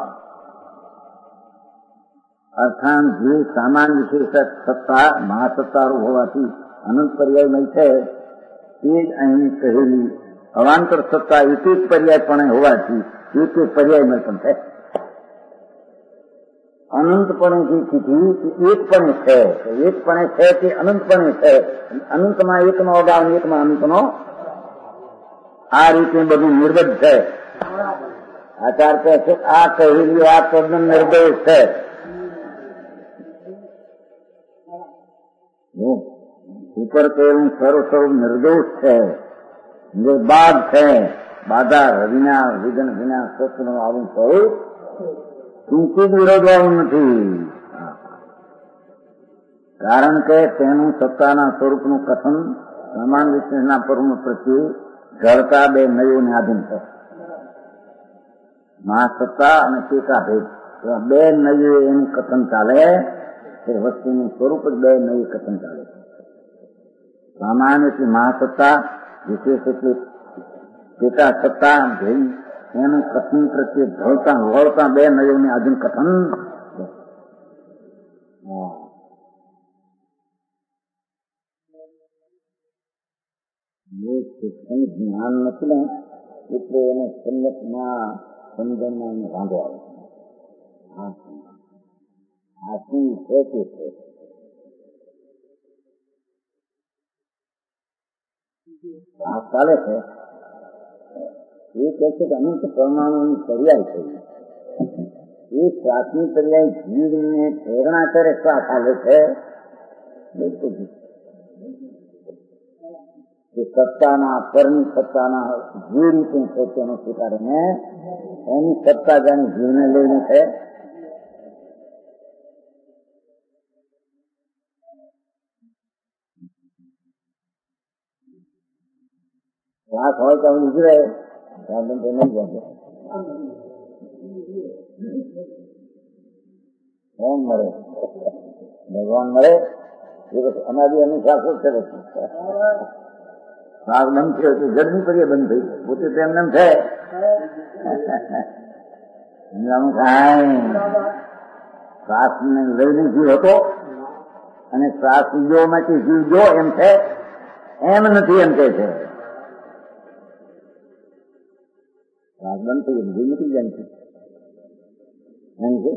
અર્થાત જે સામાન્ય વિશેષક સત્તા મહાસત્તારૂપ હોવાથી અનંત પર્યાયમય છે તે જ અહીં કહેલી અવાંતર સત્તા એક એક પર્યાય પણ હોવાથી એક એક પર્યાયમય પણ છે. અનંતપણે જે કીધું એકપણે છે, એકપણે છે તે અનંતપણે છે. અનંતમાં એકનો અભાવ, એકમાં અનંતનો આ રીતે બધું નિર્બદ્ધ છે. આચાર કહે છે આ કહેલું આ તદ્દન નિર્દોષ છે. ઉપર કહેલું સર્વ નિર્દોષ છે, નિર્બાધ છે. બાધા વિના વિઘ્ન વિના સત્યનું આવું સ્વરૂપ ટૂંકું વિરોધવાનું નથી. કારણ કે તેનું સત્તાના સ્વરૂપનું કથન સમાન વિશેષના પરમ પ્રત્યે જળતા બે નયોને આધીન છે. મહાસત્તા અને ટેકાભેદ બે નયો એનું કથન ચાલે તે વસ્તુનું સ્વરૂપ જ બે નયું કથન ચાલે છે. સામાન્ય એટલે મહાસત્તા, વિશેષ એટલે ટેકા સત્તા એનું કથન પ્રત્યે ઢળતા વળતા બે નયોને આધીન કથન હા, એ શિક્ષણ જ્ઞાન નથી ને એટલે એને સંગતમાં સમજણમાં એને વાંધો આવે છે. આ શું છે તે છે. આ ચાલે છે એ કહે છે કે અનંત પરમાણુની પર્યાય છે. એ શ્વાસની પર્યાય જીવને પ્રેરણા કરે શ્વાસ આવે છે. એ સત્તાના પરની સત્તાના જે રીતે છે તેનો સ્વીકાર ને એની સત્તા જાણી જીવને લઈને છે. શ્વાસ હોય તો ઉજરે નહીં જાય. એમ મળે ભગવાન મળે એ પછી અમારી અનુશાસ છે. શ્વાસ બંધ થયો તો જડની કરીએ બંધ થઈ પોતે તો એમને છે. શ્વાસ ને લઈને જીવ હતો અને શ્વાસ લીધો માંથી જીવ જો એમ છે એમ નથી એમ કે છે. શ્વાસ બંધ થઈ ગયો જીવ નીકળી જાય છે એમ છે.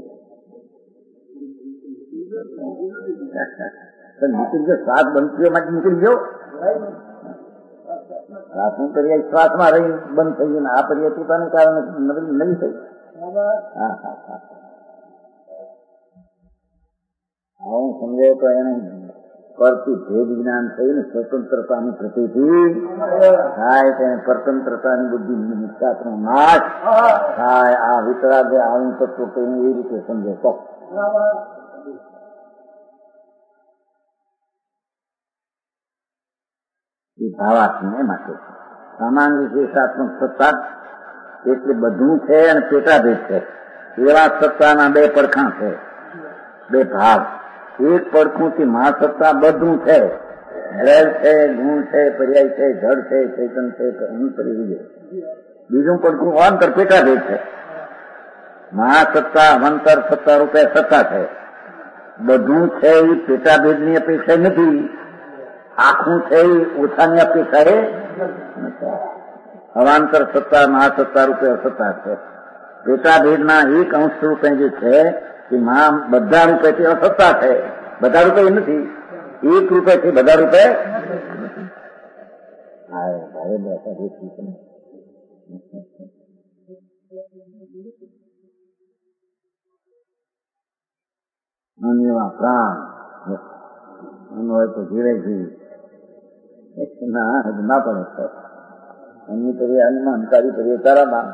નીકળી ગયો શ્વાસ બંધ થયો માટે નીકળી ગયો. શ્વાસની પર્યાય શ્વાસમાં રહી બંધ થઈ ગયું. આ પર્યાય પોતાને કારણે નહીં થઈ. હું સમજાય તો એને કરતી ભેદ જ્ઞાન થયું ને સ્વતંત્રતાની પ્રતિથી થાય તેને પરતંત્રતાની બુદ્ધિ નિષ્ઠાનો નાશ થાય. આ વિતરાગે આવું તત્વ કહીને એ રીતે સમજે તો એ ભાવાત્મ માટે સમાન વિશેષાત્મક સત્તા એટલે બધું છે અને પેટાભેદ છે. એવા સત્તાના બે પડખાં છે, બે ભાગ. એક પડખું થી મહાસત્તા બધું છે, દ્રવ્ય છે, ગુણ છે, પર્યાય છે, જળ છે, ચૈતન છે, અંતરી વિજય. બીજું પડખું અંતર પેટાભેદ છે. મહાસત્તા અંતર સત્તા રૂપે સત્તા છે. બધું છે એ પેટાભેદ ની અપેક્ષા નથી. આખું છે એ ઓછાની અપેક્ષા એ અવાંતર સત્તા મહાસત્તા રૂપે અસત્તા છે. પેટાભેદના એક અંશ રૂપે જે છે કે બધા રૂપે થી અસત્તા છે. બધા રૂપે એ નથી, એક રૂપે થી બધા રૂપે પ્રાણ હોય તો ધીરે ધીરે ના પડે છે. એમની કરીએ અન્નમાં અંકારી કરીએ તારામાં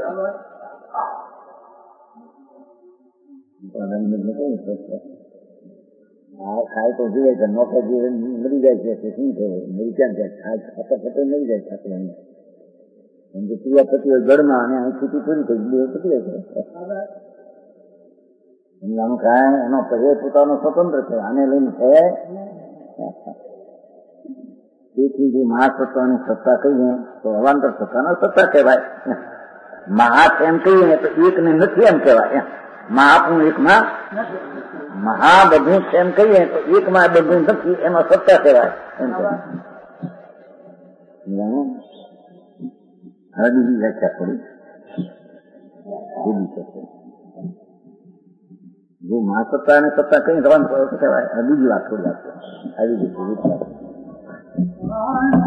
ખાય તો જીવે છે. નોકર જીવે મરી જાય છે. શું છે મરી ક્યાં જાય? ખાતા ખાતા મરી જાય છે. એમ કે ક્રિયા થતી હોય જળમાં અને અહીં સ્થિતિ પૂરી થઈ ગઈ થતી જાય છે. આમ ખાય એનો પર્યાય પોતાનો સ્વતંત્ર છે. આને લઈને છે. તેથી જે મહાસત્તાની સત્તા કહીએ તો અવાંતર સત્તાના સત્તા કહેવાય. મહા એમ કહીએ ને તો એક ને નથી એમ કહેવાય. મહાપું એકમાં મહા બધું એમ કહીએ તો એકમાં બધું નથી એમાં સત્તા કહેવાય એમ કહેવાય. હવે બીજી વ્યાખ્યા થોડી જો મહાસત્તા અને સત્તા કઈ રવાન કહેવાય. બીજી વાત થોડી વાત આવી ગઈ.